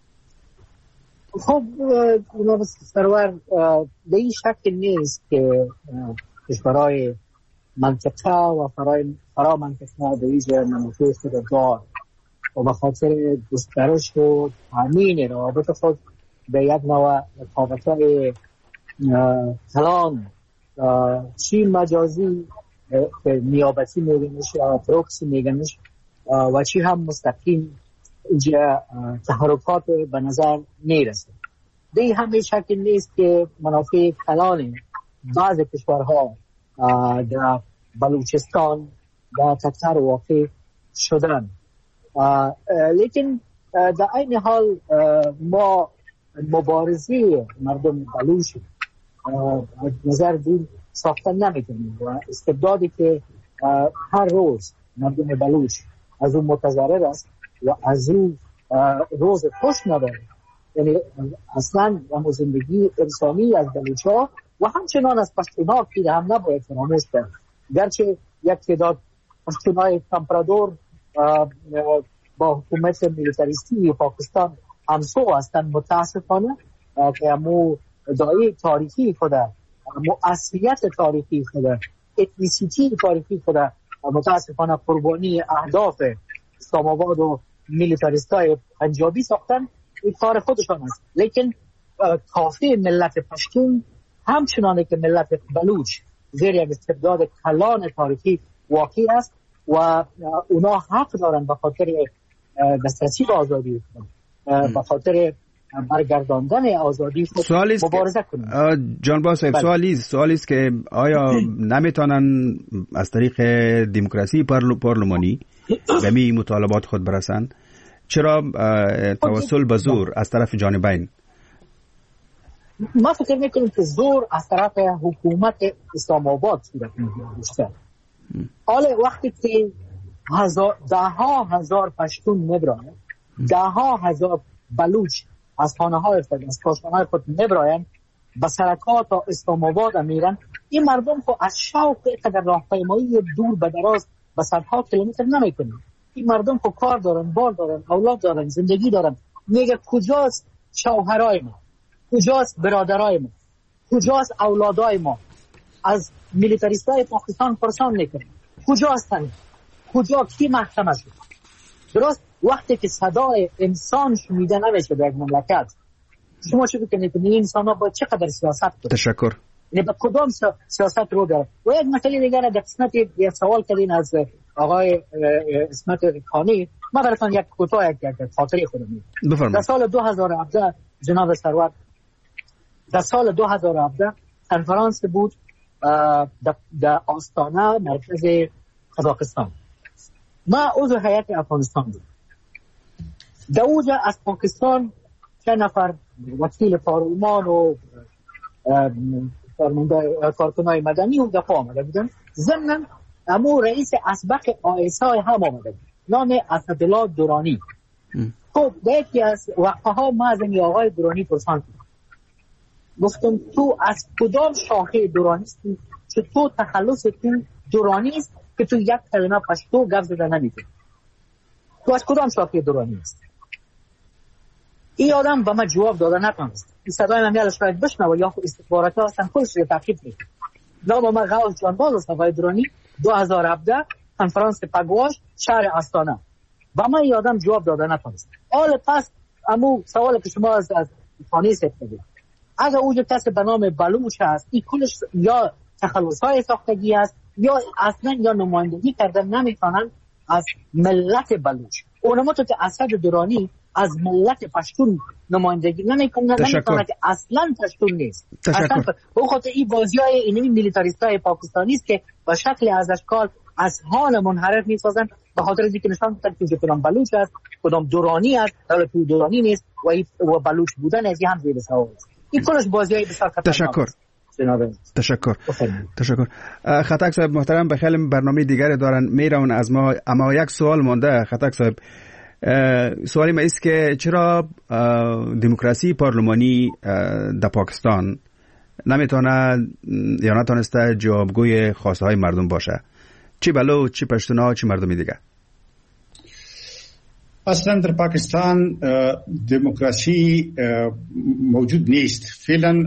خب جناب سرور به این شک نیست که کشورهای منطقه و فرای فرا منطقه به ویژه منطقه خوددار و به خاطر گسترش و تامین روابط خود به یک نوع رقابت‌های کلان چی مجازی که نیابتی میگنش یا پروکسی میگنش و چی هم مستقیم اینجا تحرکات به نظر میرسه. دی همه شک نیست که منافع کلان بعض کشورها در بلوچستان در خطر واقع شدن، لیکن در این حال ما مبارزه مردم بلوچ نظر دین ساختن نمیتونیم و استبدادی که هر روز مردم بلوچ از اون متضرر است و از اون روز خوش نداره، یعنی اصلا و زندگی انسانی از بلوچ‌ها و همچنان از پشتون‌ها که هم نباید فراموش کرد. گرچه یک تعداد پشتون‌های کمپرادور با حکومت میلیتاریستی پاکستان همسو هستند، متاسفانه که همو دایه تاریخی خود، همو اصلیت تاریخی خود، اتنیسیتی تاریخی خود متاسفانه قربانی اهداف اسلام آباد و میلیتاریستای پنجابی ساختن. این کار خودشان است، لیکن کافی ملت پشتون همچنانه که ملت بلوچ زیر یک استبداد کلان تاریخی واقعی است و اونا حق دارن به خاطر دسترسی به آزادی خود، به خاطر برگرداندن آزادی خود مبارزه کنند. جانباز صاحب سوالی سوالی است که آیا نمیتونن از طریق دموکراسی پارلمانی به می مطالبات خود برسن؟ چرا توسل به زور از طرف جانبین؟ ما فکر میکنیم که زور از طرف حکومت اسلام آباد صورت میگیره. حالا وقتی که هزار ده ها هزار پشتون میبرن، ده ها هزار بلوچ از خانه های خود از کاشانه های خود میبرن به سرکات و اسلام آباد میرن، این مردم خود از شوق اینقدر راهپیمایی دور به دراز به صدها کیلومتر نمیکنن. این مردم خود کار دارن، بار دارن، اولاد دارن، زندگی دارن. میگه کجاست شوهرای ما، کجاست برادرای ما، کجاست اولادای ما؟ از میلیتاریستای پاکستان پرسان میکنه کجا هستن، کجا، کی محکمه شد؟ درست وقتی که صدای انسان شنیده نمیشه در یک مملکت، شما چه بکنید که این انسان ها باید چقدر سیاست کنید؟ تشکر. یعنی با کدام سیاست رو داره؟ و یک مسئله دیگر در قسمت یک سوال کردین از آقای اسمت خانی، ما براتون یک کوتاه یک خاطره خودم میگم. بفرمایید. در سال دو هزار و هفده جناب سرور، در سال دو هزار و هفده کنفرانس بود در آستانه مرکز قزاقستان. ما عضو هیئت افغانستان بود. در اوجا از پاکستان چند نفر وکیل پارلمان و کارکنای مدنی و دفاع آمده بودن. ضمن امو رئیس اسبق آیسای هم آمده بود، نام اسدالله درانی. خب در یکی از وقفه ها ما از این آقای درانی پرسان کردم، گفتم تو از کدام شاخه درانی هستی که تو تخلص تو درانی است که تو یک کلمه پشتو گفت زده نمیکنی؟ تو از کدام شاخه درانی هستی؟ این آدم به من جواب داده نتونست. این صدای من میاد شاید بشنوه یا استخبارات ها هستن خودش رو تعقیب میکنه. نام من غوث جانباز است آقای درانی، دو هزار و هفده کنفرانس پگواش شهر آستانه. و من این آدم جواب داده نتونست. حالا پس امو سوال که شما از از خانه سپیدید، اگر اوجا کسی به نام بلوچ هست، این کلش یا تخلص‌های ساختگی است یا اصلا یا نمایندگی کردن نمیتونن از ملت بلوچ. اونما تو که اسد درانی از ملت پشتون نمایندگی نمیکنه، نمیتونه که اصلا پشتون نیست. اصلا به خاطر این بازیای اینمی میلیتاریستای پاکستانی است که با شکل از اشکال از حال منحرف میسازن، به خاطر اینکه نشان میدن که کدام بلوچ است، کدام درانی است، حالا تو درانی نیست و این و بلوچ بودن از هم زیر سوال است. این کلش بازیای بسیار خطرناک. تشکر. تشکر. تشکر. خطک صاحب محترم، به خیلی برنامه دیگری دارن میرون از ما، اما یک سوال مونده. خطک صاحب، سوالی ما است که چرا دموکراسی پارلمانی در پاکستان نمیتونه یا نتونسته جوابگوی خواسته های مردم باشه؟ چی بلوچ، چی پشتونا، چی مردمی دیگه؟ اصلا در پاکستان دموکراسی موجود نیست. فعلا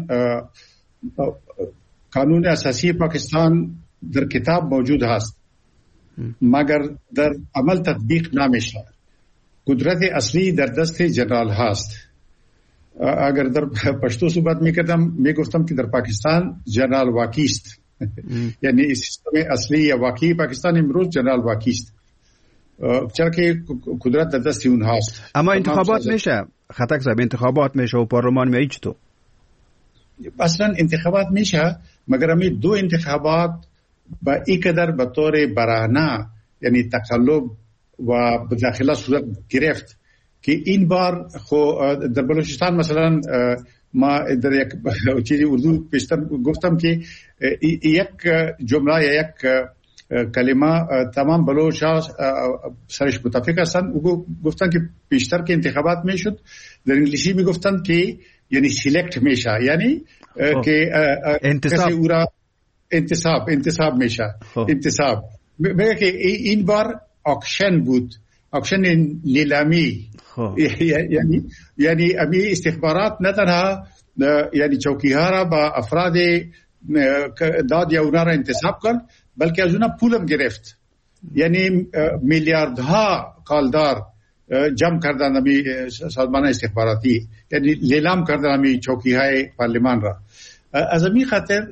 قانون اساسی پاکستان در کتاب موجود هست مگر در عمل تطبیق نمیشه. قدرت اصلی در دست جنرال هست. اگر در پشتو صحبت میکردم میگفتم که در پاکستان جنرال واقعی است. یعنی سیستم اصلی یا واقعی پاکستان امروز جنرال واقعی است، چرا که قدرت در دست اون هست. اما انتخابات میشه خطک صاحب، انتخابات میشه و پارلمان میشه چطور؟ اصلا انتخابات میشه مگر همی دو انتخابات با این قدر به طور برهنه یعنی تقلب و بداخله صورت گرفت که این بار خو در بلوچستان مثلا ما در یک چیزی اردو پیشتر گفتم که یک جمله یا یک کلمه تمام بلوچ ها سرش متفق هستند. او گفتن که پیشتر که انتخابات میشد در انگلیسی میگفتن که یعنی سیلکت میشه، یعنی که انتصاب انتصاب انتصاب میشه انتصاب. میگه که این بار اکشن بود، اکشن نیلامی. یعنی یعنی امی استخبارات نه تنها یعنی چوکی ها را با افراد داد یا اونا را انتصاب کرد بلکه از اونا پولم گرفت. یعنی میلیاردها کالدار جمع کردن امی سازمان استخباراتی، یعنی لیلام کردن امی چوکی های پارلمان را. از امی خاطر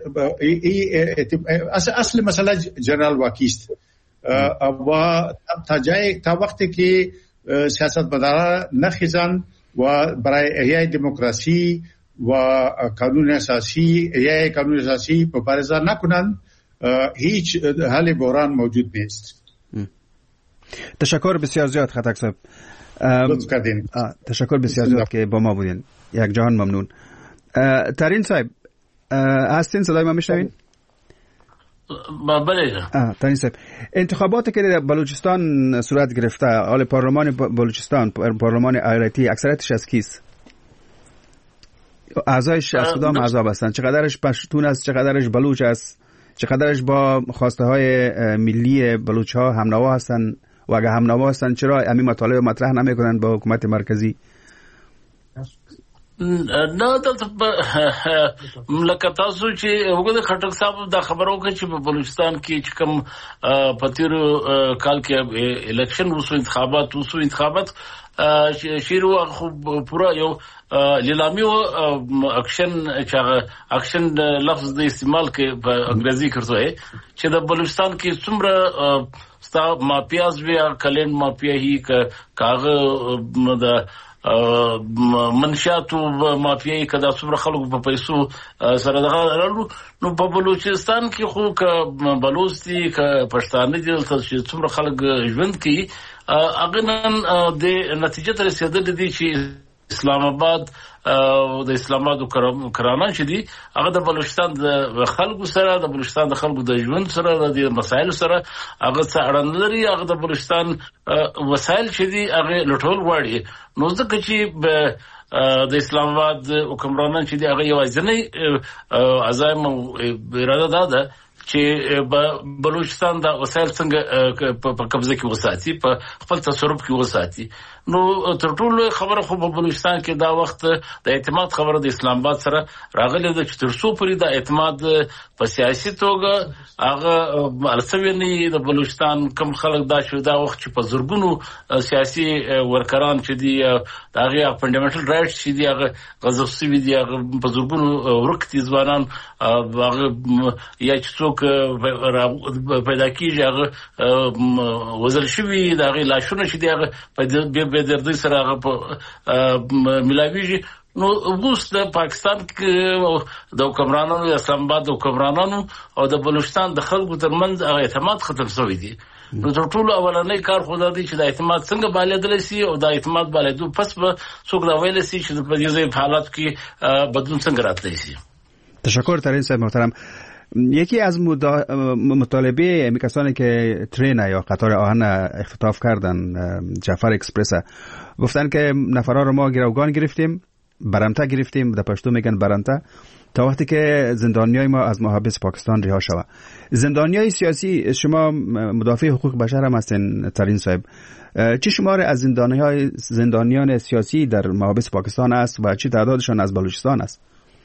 اصل مسئله جنرال واقعی است و تا جای تا وقتی که سیاستمداران نخیزن و برای احیای دموکراسی و قانون اساسی احیای قانون اساسی مبارزه نکنن هیچ حل بحران موجود نیست. تشکر بسیار زیاد خطک صاحب. لطف کردین. تشکر بسیار زیاد که با ما بودین. یک جهان ممنون. ترین صاحب هستین؟ صدای ما میشنوین؟ بله. ترین صاحب، انتخاباتی که در بلوچستان صورت گرفته، حال پارلمان بلوچستان، پارلمان ایالتی، اکثریتش از کیست؟ اعضایش از کدام اعضا هستند؟ چقدرش پشتون است، چقدرش بلوچ است، چقدرش با خواسته های ملی بلوچ ها همنوا هستند؟ و اگه همنوا هستند چرا همین مطالب مطرح نمیکنند با حکومت مرکزی؟ نه دلته لکه تاسو چې وګورئ خټک صاحب دا خبرو کې چې په بلوچستان کې چې کوم په تیرو کال کې الیکشن وسو، انتخابات وسو، انتخابات شیرو خو پورا یو لیلامی و اکشن چې اکشن لفظ د استعمال کې په انګریزي کړو ہے چې د بلوچستان کې څومره ستا مافیاز بیا کلین مافیا هی کاغه د منشاتو مافیای کدا څومره خلکو په پیسو سره دغه نو په بلوچستان کې خو ک بلوچ دي ک پښتانه دي چې څومره خلک ژوند کوي هغه نن د نتیجه تر رسیدل دي چې اسلام آباد او د اسلام آباد کرانان چې دي هغه د بلوچستان د خلکو سره د بلوچستان د خلکو د ژوند سره د مسایل سره هغه څه اړه لري. هغه د بلوچستان وسایل چې دي هغه لټول غواړي. نو ځکه چې د اسلام آباد حکمرانان چې دي هغه یوازینی عزایم او اراده ده چې بلوچستان د وسایل څنګه په قبضه کې وساتي، په خپل تصرف کې وساتي. نو تر ټولو خبره خو په بلوچستان کې دا وخت د اعتماد خبره د اسلام آباد سره راغله د چې تر څو پورې د اعتماد په سیاسي توګه هغه السویني د بلوچستان کم خلک دا شو دا وخت چې په زورګونو سیاسي ورکران چې دي هغه فندامنټل رائټس چې دي هغه غصب شوي دي، هغه په زورګونو ورکتي ځوانان هغه یا چې څوک پیدا کیږي هغه وزل شوي د هغه لاشونه چې دي هغه په به دردی سره هغه په ملاویږي. نو اوس د پاکستان کې د حکمرانانو د اسلام آباد د حکمرانانو او د بلوچستان د خلکو ترمنځ هغه اعتماد ختم شوی دی. نو تر ټولو اولنۍ کار خو دا دی چې د اعتماد څنګه بالېدلی سي او د اعتماد بالېدو پس به څوک دا ویلی سي چې په دې حالات کې بدلون څنګه راتلی سي. تشکر ترین صاحب محترم. یکی از مطالبه می کسانی که ترین یا قطار آهن اختطاف کردن جعفر اکسپرس گفتن که نفرها رو ما گروگان گرفتیم، برمته گرفتیم، در پشتو میگن برمته، تا وقتی که زندانیای ما از محابس پاکستان رها شود. زندانیای سیاسی، شما مدافع حقوق بشر هم هستین ترین صاحب، چه شمار از زندانیای زندانیان سیاسی در محابس پاکستان است و چه تعدادشان از بلوچستان است؟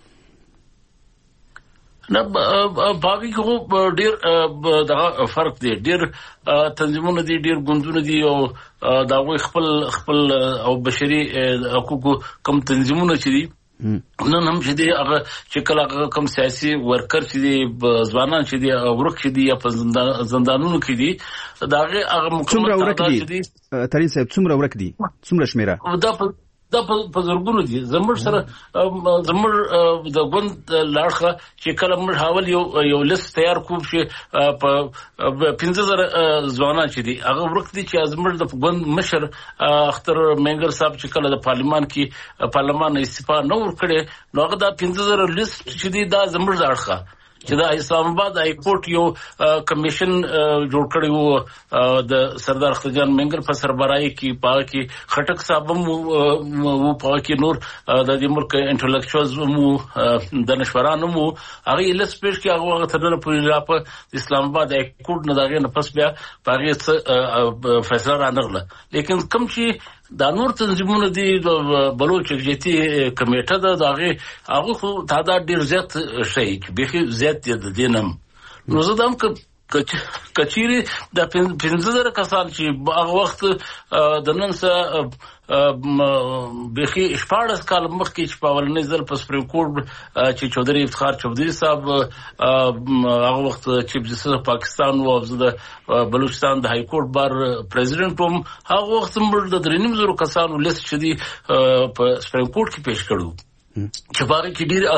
نه باقي خو ډیر دغه فرق دی، ډیر تنظیمونه دي، ډیر ګوندونه دي او دا وي خپل خپل او بشري حقوقو کم تنظیمونه چې دي نن هم چې دي هغه چې کله کم سیاسي ورکر چې دي ځوانان چې دي ورک چې دي یا په زندانونو کې دي دا هغه مکمل دي. ترین صاحب څومره ورک دي؟ څومره شمیره؟ دا دا په زرګونو دي. زموږ سره زموږ د ګوند لاړخه چې کله موږ حاول یو یو لیست تیار کوو چې په پنځه زره ځوانان چې دي هغه ورک دي چې زموږ د ګوند مشر اختر منګر صاحب چې کله د پارلمان کې پارلمان استعفا نه ورکړي نو هغه دا پنځه زره لیست چې دي دا زموږ لاړخه چې د اسلام آباد های کورټ یو کمیشن جوړ کړی وو د سردار اخترجان منګر په سربراهي کې پاره کې خټک صاحب مو پاره کې نور د دې ملک انټلیکچوالز مو د نشورانو مو هغه لس پیش کې هغه ترنه پوری را په اسلام آباد های کورټ نه دغه نه پس بیا پاره فیصله را نغله. لیکن کوم چې دا نور تنظیمونه دي د بلوچ جتی کمیټه ده دغه هغه خو تعداد ډیر زیات شي چې به زیات دي دینم. نو زه دم کچيري د پنځه زره کسان چې هغه وخت د نن سره بخي شپاړس کال مخکې چې په اولنۍ ځل په سپریم کورټ چې چودري افتخار چودري صاحب هغه وخت چیف جسټس پاکستان او د بلوچستان د های کورټ بار پریزیډنټ هم هغه وخت موږ د درې نیم زره کسانو لیست چې دی په سپریم کورټ کې پیښ کړو. چې باغ کې ډیر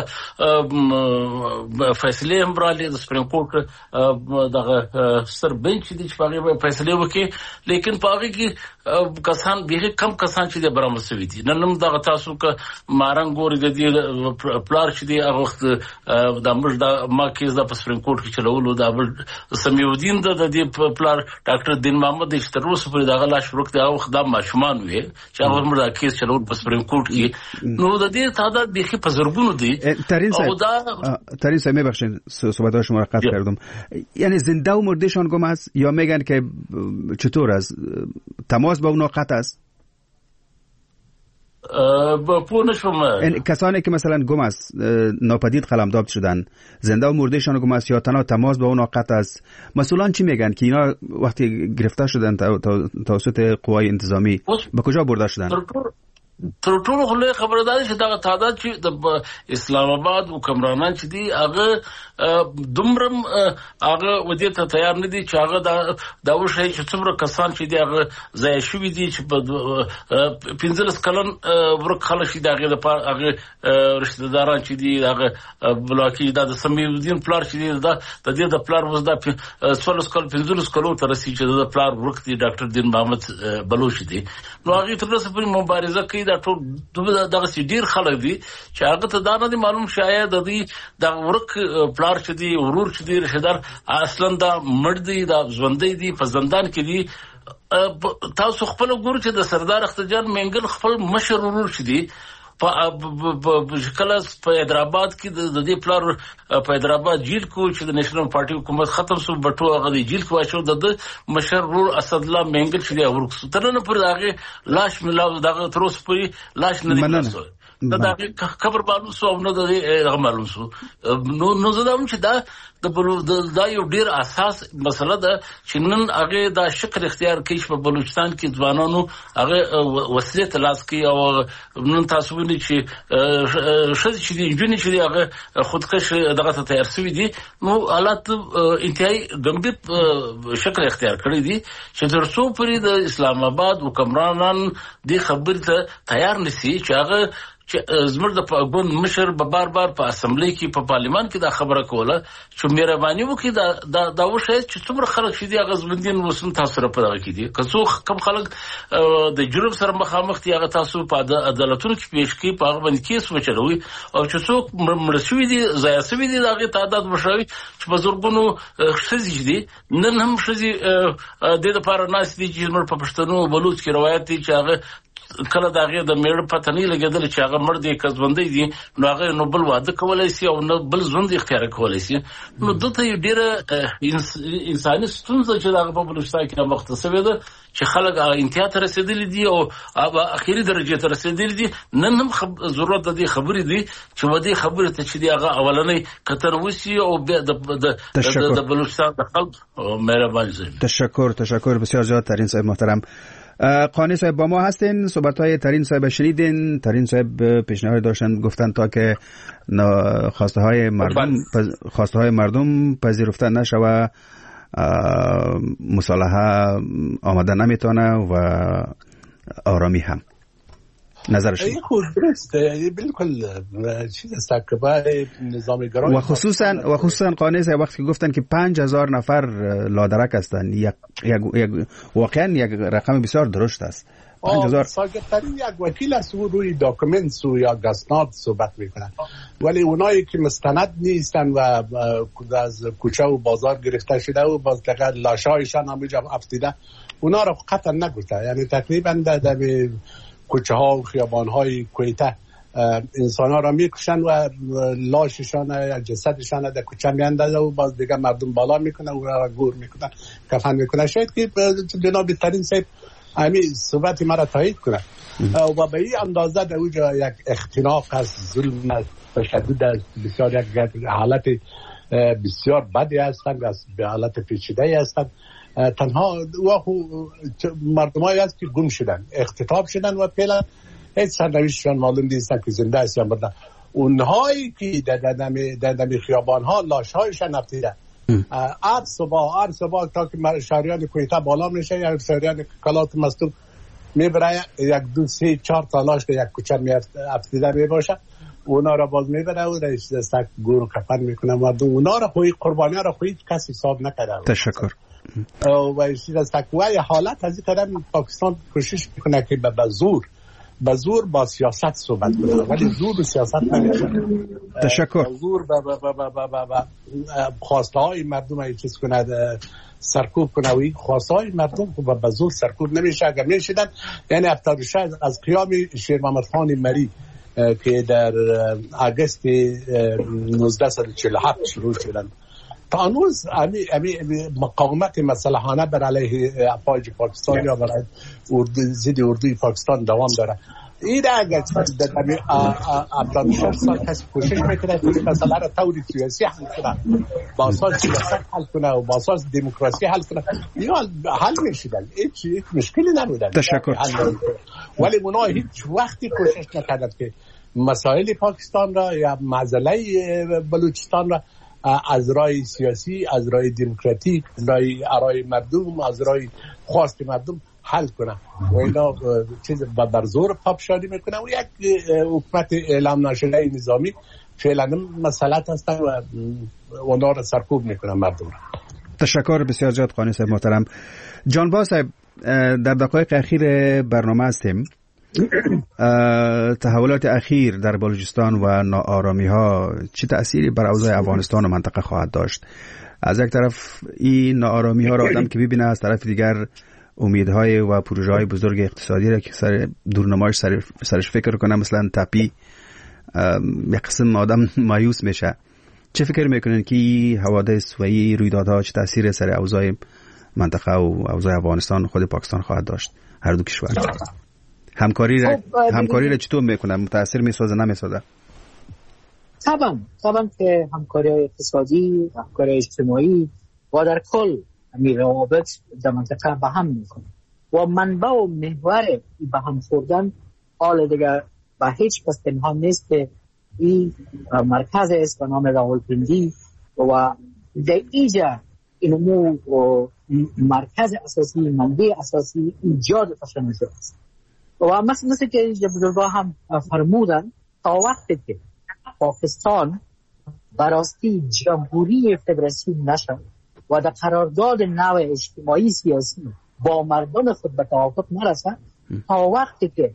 فیصله هم راځي د سپریم کورټ دغه سر بنچ دي چې باغ فیصله وکړي لیکن باغ کې کسان به کم کسان چې د برابر سوي دي نن هم دغه تاسو ک مارنګ ګوري د دې پلار چې دی هغه وخت د امر د ما کې د سپریم کورټ کې چلولو د سمیع الدین د دې پلار ډاکټر دین محمد د تر اوسه پورې دغه لاش ورکړي هغه وخت د ماشومان وي چې هغه هم د کیس چلول په سپریم کورټ کې نو د دې تعداد به په زرګونو دي. ترین صاحب ترین صاحب میبخشید صحبت شما را قطع کردم. یعنی زنده و مردهشان گم است یا میگن که چطور است تماس با اونا قطع است؟ این کسانی که مثلا گم است ناپدید قلمداد شدن زنده و مردهشان گم است یا تنها تماس با اونا قطع است مسئولان چی میگن که اینا وقتی گرفته شدن توسط قوای انتظامی به کجا برده شدن؟ تر ټولو خلک خبرداري چې دا تعداد چې د اسلام آباد حکمرانان چې دي هغه دومرم هغه ودی ته تیار نه دي چې هغه دا دا وشي چې څومره کسان چې دي هغه ځای شوی دي چې په پنځلس کلن ورک خلک شي دا هغه هغه رشتہ داران چې دي هغه بلوکی دا د سمیع الدین پلار چې دي دا د دې د پلار وز دا څلور کال پنځلس کلو تر رسیدي چې د پلار ورک دي ډاکټر دین محمد بلوچ دي نو هغه تر اوسه پورې مبارزه کوي دا ټول دغه ډیر خلک دي چې هغه ته دا نه معلوم شاید د دې د ورک پلار چې دی ورور چې دی رشدار اصلا دا مړ دی دا ژوندۍ دی په زندان کې دی تاسو خپل ګورئ چې د سردار اختجان منګل خپل مشر ورور چې دی په کله په حیدرآباد کې د دې پلار په حیدرآباد جیل کو چې د نېشنل پارټي حکومت ختم شو بټو هغه د جیل کو شو د مشر ورور اسد الله منګل چې دی ورکو ترنه پر هغه لاش ملاو دغه تروس پوری لاش نه دی دا د خبر معلوم سو او نه د معلوم سو نو نو زدم چې دا د دا یو ډیر اساس مسله ده چې نن هغه دا شکل اختیار کوي په بلوچستان کې ځوانانو هغه وسیله تلاش کوي او نن تاسو وینئ چې شذ چې دی جونی چې هغه خودکش دغه ته تیار شوی دي نو حالات انتهایی ګمبي شکل اختیار کړی دي چې ترڅو پرې د اسلام آباد حکمرانان د خبرې ته تیار نشي چې هغه چې زموږ د پاګون مشر به بار بار په اسمبلی کې په پارلیمان کې دا خبره کوله چې مهرباني وکړي دا دا دا وشي چې څومره خلک شي دي غزبندین وسم تاسو را پدغه کې دي که څو کم خلک د جرم سره مخامخ دي هغه تاسو په عدالتونو کې پیښ کې په هغه باندې کیس وچلوي او چې څوک مرسوي دي ځای سوي دي هغه تعداد وشوي چې په زورګونو شزي دي نن هم شزي د لپاره ناس دي چې موږ په پښتنو بلوچ کې روایت دي چې هغه کله دا غي د میړ پته نه لګیدل چې هغه مړ دی کزوندې دي نو هغه نو بل واده کولای شي او نو بل ژوند اختیار کولای شي نو دته یو ډیره انساني ستونزه چې هغه په بلوچستان کې مختصره ده چې خلک انتها ته رسیدلي دي او اخیری درجه ته رسیدلي دي نن هم ضرورت د دې خبرې دي چې ودې خبره ته چې هغه اولنې کتر وسی او د بلوچستان د خلک مهرباني. تشکر تشکر بسیار زیاد ترین صاحب محترم. قانی صاحب با ما هستین. صحبت‌های ترین صاحب شنیدین. ترین صاحب پیشنهاد داشتن گفتن تا که خواسته های مردم خواسته های مردم پذیرفته نشه و مصالحه آمده نمیتونه و آرامی هم. نظر شما؟ خود درسته بالکل چیز استکبار نظام گرای و خصوصا و خصوصا قانع صاحب وقتی گفتن که پنج هزار نفر لادرک هستند یک یک واقعا یک رقم بسیار درشت است. پنج هزار ساگترین یک وکیل است و روی داکومنت و یا اسناد صحبت میکنن ولی اونایی که مستند نیستن و از کوچه و بازار گرفته شده و باز دقیقا لاشایشان همونجا افتیده اونا رو قطعا نگفته یعنی تقریبا در کوچه ها و خیابان های کویته انسان ها را میکشن و لاششان یا جسدشان در کوچه میاندازه و باز دیگه مردم بالا میکنه و را گور میکنه کفن میکنه. شاید که جناب ترین صاحب همین صحبت مرا تایید کنه و به این اندازه در اوجا یک اختناق از ظلم تشدد است بسیار یک حالت بسیار بدی هستند به حالت پیچیده هستند. تنها واخو مردمایی هست که گم شدن اختطاف شدن و فعلا هیچ سرنوشتشان معلوم نیست که زنده است یا مرده. اونهایی که در دم در دم خیابان ها لاش هایشان افتیده هر صبح هر صبح تا که شهریان کویته بالا میشه یا شهریان کلات مستوب میبره یک دو سه چهار تا لاش در یک کوچه می افتیده میباشه اونا را باز میبره و رئیس دستک گور و کفن میکنه مردم. اونا را خوی قربانی را خوی کسی حساب نکرده. تشکر. و رئیس دستک و حالت از این قدم پاکستان کوشش میکنه که به زور به زور با سیاست صحبت کنه، ولی زور و سیاست نمیشه. تشکر. زور به خواسته های مردم ای چیز کنه، سرکوب کنه و این خواسته های مردم به زور سرکوب نمیشه. اگر میشدن یعنی هفتاد و شش از قیام شیر محمد خان مری که در آگوست نوزده چهل و هفت شروع شدن تا هنوز امی امی مقاومت مسلحانه بر علیه افواج پاکستان یا برای اردو ضد اردوی پاکستان دوام داره. این اگر در همین هفتاد و شش سال کسی کوشش میکنه که مسئله را طور سیاسی حل کنه، با اساس سیاست حل کنه و با اساس دموکراسی حل کنه، یا حل میشدن، هیچ مشکلی نبودن. تشکر. ولی اونا هیچ وقتی کوشش نکردن که مسائل پاکستان را یا مسئله بلوچستان را از رای سیاسی، از رای دموکراتیک، از رای آرای مردم، از رای خواست مردم حل کنه و اینا چیز بر زور پاپشاری میکنه و یک حکومت اعلام ناشده نظامی فعلا مسئلات هستن و اونا را سرکوب میکنن مردم را. تشکر بسیار زیاد قانی صاحب محترم. جانباز صاحب، در دقایق اخیر برنامه هستیم. تحولات اخیر در بلوچستان و ناآرامی ها چه تأثیری بر اوضاع افغانستان و منطقه خواهد داشت؟ از یک طرف این ناآرامی ها را آدم که ببینه، از طرف دیگر امیدهای و پروژه های بزرگ اقتصادی را که سر دورنمایش سر سرش فکر کنه، مثلا تپی، یک قسم آدم مایوس میشه. چه فکر میکنین که حوادث و این رویدادها چه تأثیر سر اوضاع منطقه و اوضاع افغانستان و خود پاکستان خواهد داشت؟ هر دو کشور همکاری را همکاری را چطور میکنه؟ متاثر میسازه نمیسازه؟ طبعا طبعا که همکاری اقتصادی، همکاری اجتماعی و در کل همین روابط در منطقه به هم میکنه و منبع و محور به هم خوردن حال دیگر به هیچ کس پنهان نیست که این مرکز است به نام راولپنڈی و در اینجا اینمو مرکز اساسی، منبع اساسی ایجاد تشنج است. و مثل مثل که بزرگا هم فرمودن، تا وقتی که پاکستان براستی جمهوری فدراسیون نشد و در قرارداد نوع اجتماعی سیاسی با مردم خود به توافق نرسد، تا وقتی که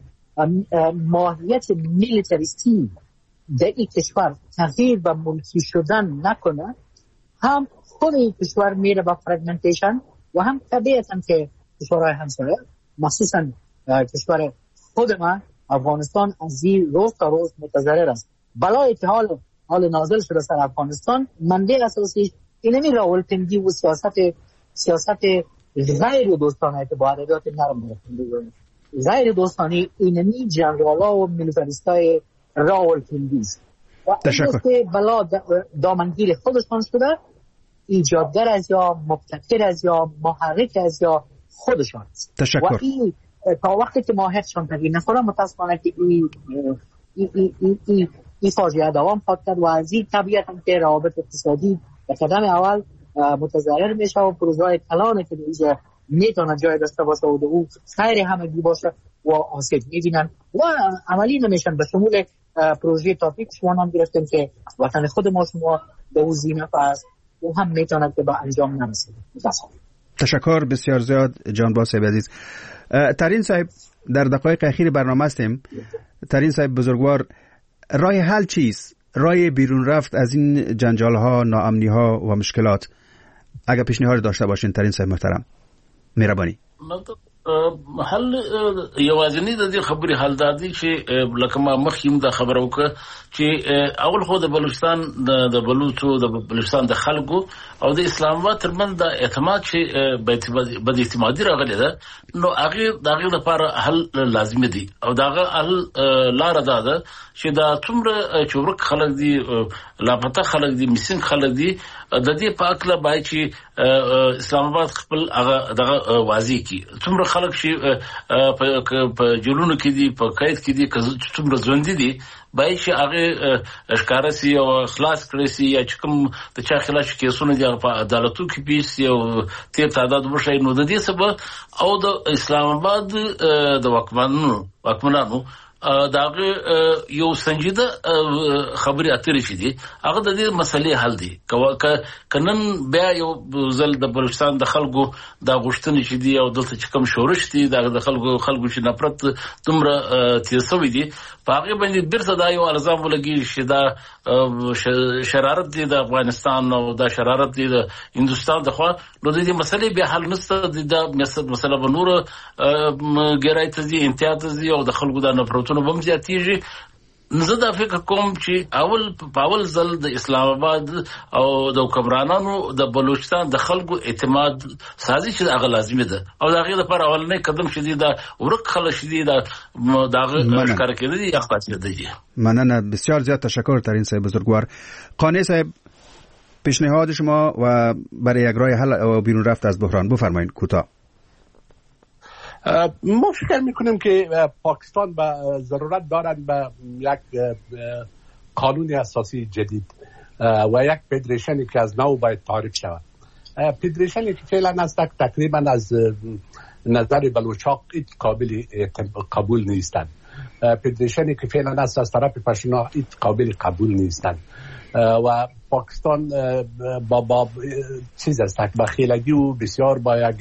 ماهیت میلیتاریستی در این کشور تغییر و ملکی شدن نکنه، هم خود این کشور میره با فرگمنتیشن و هم طبیعتاً که کشورهای همسایه مخصوصاً کشور خود ما افغانستان از این روز تا روز متضرر است. بلایی که حال حال نازل شده سر افغانستان منبع اساسی اینمی راولپنڈی و سیاست سیاست غیر دوستانه که با ادبیات نرم میگن غیر دوستانه اینمی جنرالا و میلیتاریستای راولپنڈی است و این بلا دامنگیر خودشان شده، ایجادگر از یا مبتکر از یا محرک از یا خودشان است. تشکر. و این تا وقتی که ماهیتشان تغییر نکنه متاسفانه که این این این این این فاجعه دوام خواهد کرد و از این طبیعتا که روابط اقتصادی به قدم اول متضرر میشه و پروژه‌های کلانه که اینجا میتونه جای داشته باشه و او خیر همگی باشه و آسیب میبینن و عملی نمیشن. به شمول پروژه تاپیک شما نام گرفتیم که وطن خود ما شما به او زینف است و هم میتونه که به انجام نرسه. تشکر بسیار زیاد جانباز صاحب عزیز. ترین صاحب، در دقایق اخیر برنامه هستیم. ترین صاحب بزرگوار، راه حل چیست؟ راه بیرون رفت از این جنجال ها، ناامنی ها و مشکلات اگر پیشنهاد داشته باشین ترین صاحب محترم، مهربانی. حل یوازینی د دې خبرې حل دادی چې لکه ما مخیم د خبرو وکړه چې اول خو د بلوچستان د بلوچو د بلوچستان د خلکو او د اسلام آباد ترمن د اعتماد چې بد اعتمادي راغلی ده، نو هغه دغه لپاره حل لازم دي او دغه حل لار ده چې دا څومره چورک خلک دي، لاپته خلک دي، میسنګ خلک دي، د دې په اړه باید چې اسلام آباد خپل هغه دغه واضح کی څومره خلک شي په جلونو کې دي، په قید کې دي، څومره ژوند دي، باید چې هغه ښکارا سي او خلاص کړي سي یا چې کوم د چا خلاف کیسونه دي په عدالتو کې پیش او تیر تعداد وشي. نو د دې سبب او د اسلام آباد د واکمنانو واکمنانو داغه یو سنجیده خبري اترې شي دي هغه د دې مسلې حل دي کنن بیا یو ځل د بلوچستان د خلکو د غشتنې شي دي او دلته چې کم شورش دي د خلکو خلکو چې نفرت تمره تیسوي دي هغه باندې بیرته دا یو الزام ولګي شي دا شرارت دي د افغانستان او دا شرارت دي د هندستان د خوا نو د دې مسلې به حل نشته د مسد مسله بنور ګرای ته دي امتیاز دي او د خلکو د نفرتونو بم زیاتیږي زه دا فکر کوم چې اول پاول زل د اسلام آباد او د حکمرانانو د بلوچستان د خلکو اعتماد سازي چې هغه لازمي ده او دا غیر پر اولنې قدم شدي دا ورک خل شدي دا داغه کار کېدی یا خاصه دی. مننه بسیار زیاد تشکر ترین صاحب بزرگوار. قانع صاحب پیشنهاد شما و برای یک راه حل و بیرون رفت از بحران بفرمایید کوتاه. ما فکر میکنیم که پاکستان به ضرورت دارد به یک قانون اساسی جدید و یک فدریشنی که از نو باید تعریف شود. فدریشنی که فعلا است تقریبا از نظر بلوچاق هیچ قابل قبول نیستند. فدریشنی که فعلا است از طرف پشتونا هیچ قابل قبول نیستند و پاکستان با با چیز است با خیلگی و بسیار با یک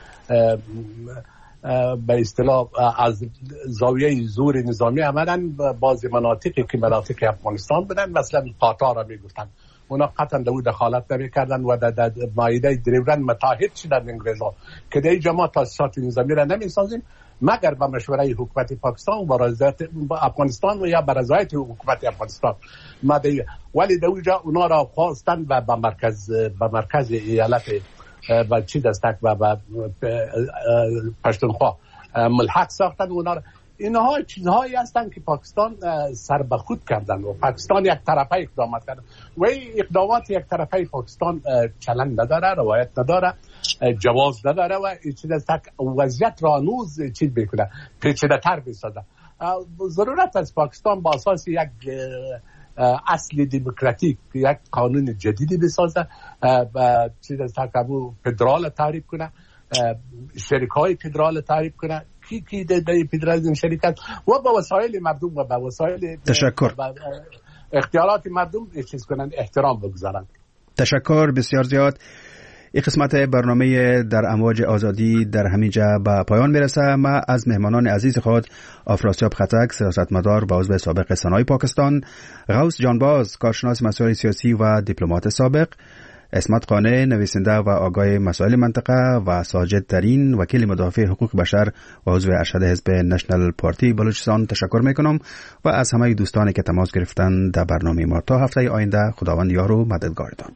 به اصطلاح از زاویه زور نظامی عملاً بعضی مناطقی که مناطق افغانستان بودن مثلا قطار را میگفتن اونا قطعا در دخالت نمیکردن و در مایده دریورن متحد شدن انگلیسا که در اینجا ما تاسیسات نظامی را نمیسازیم مگر با مشوره حکومت پاکستان و رضایت افغانستان و یا با رضایت حکومت افغانستان ما دیگه ولی در اونجا اونا را خواستن و با مرکز با مرکز ایالت و چی دستک و پشتونخوا ملحق ساختن اونا را. اینها چیزهایی هستند که پاکستان سر به خود کردن و پاکستان یک طرفه اقدامات کردن و این اقدامات یک طرفه پاکستان چلن نداره روایت نداره جواز نداره و چیز دستک وضعیت را نوز چیز بکنه پیچیده تر بسازه. ضرورت از پاکستان با اساس یک اصل دموکراتیک یک قانون جدیدی بسازه و چیز از تکبو فدرال تعریف کنه شرکت های فدرال تعریف کنه کی کی در فدرالیسم شرکت و با وسایل مردم و با وسایل تشکر اختیارات مردم چیز کنن احترام بگذارن. تشکر بسیار زیاد. این قسمت برنامه در امواج آزادی در همینجا به پایان میرسه. ما از مهمانان عزیز خود افراسیاب خطک سیاستمدار و عضو سابق سنای پاکستان، غوث جانباز کارشناس مسائل سیاسی و دیپلمات سابق، اسمت قانع نویسنده و آگاه مسائل منطقه و ساجد ترین وکیل مدافع حقوق بشر و عضو ارشد حزب نشنل پارتی بلوچستان تشکر میکنم و از همه دوستانی که تماس گرفتن در برنامه ما. تا هفته آینده خداوند یار و مددگارتان.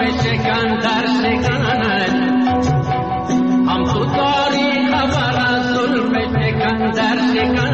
سکندر شکند هم تو داری خبر از ظلم سکندر شکند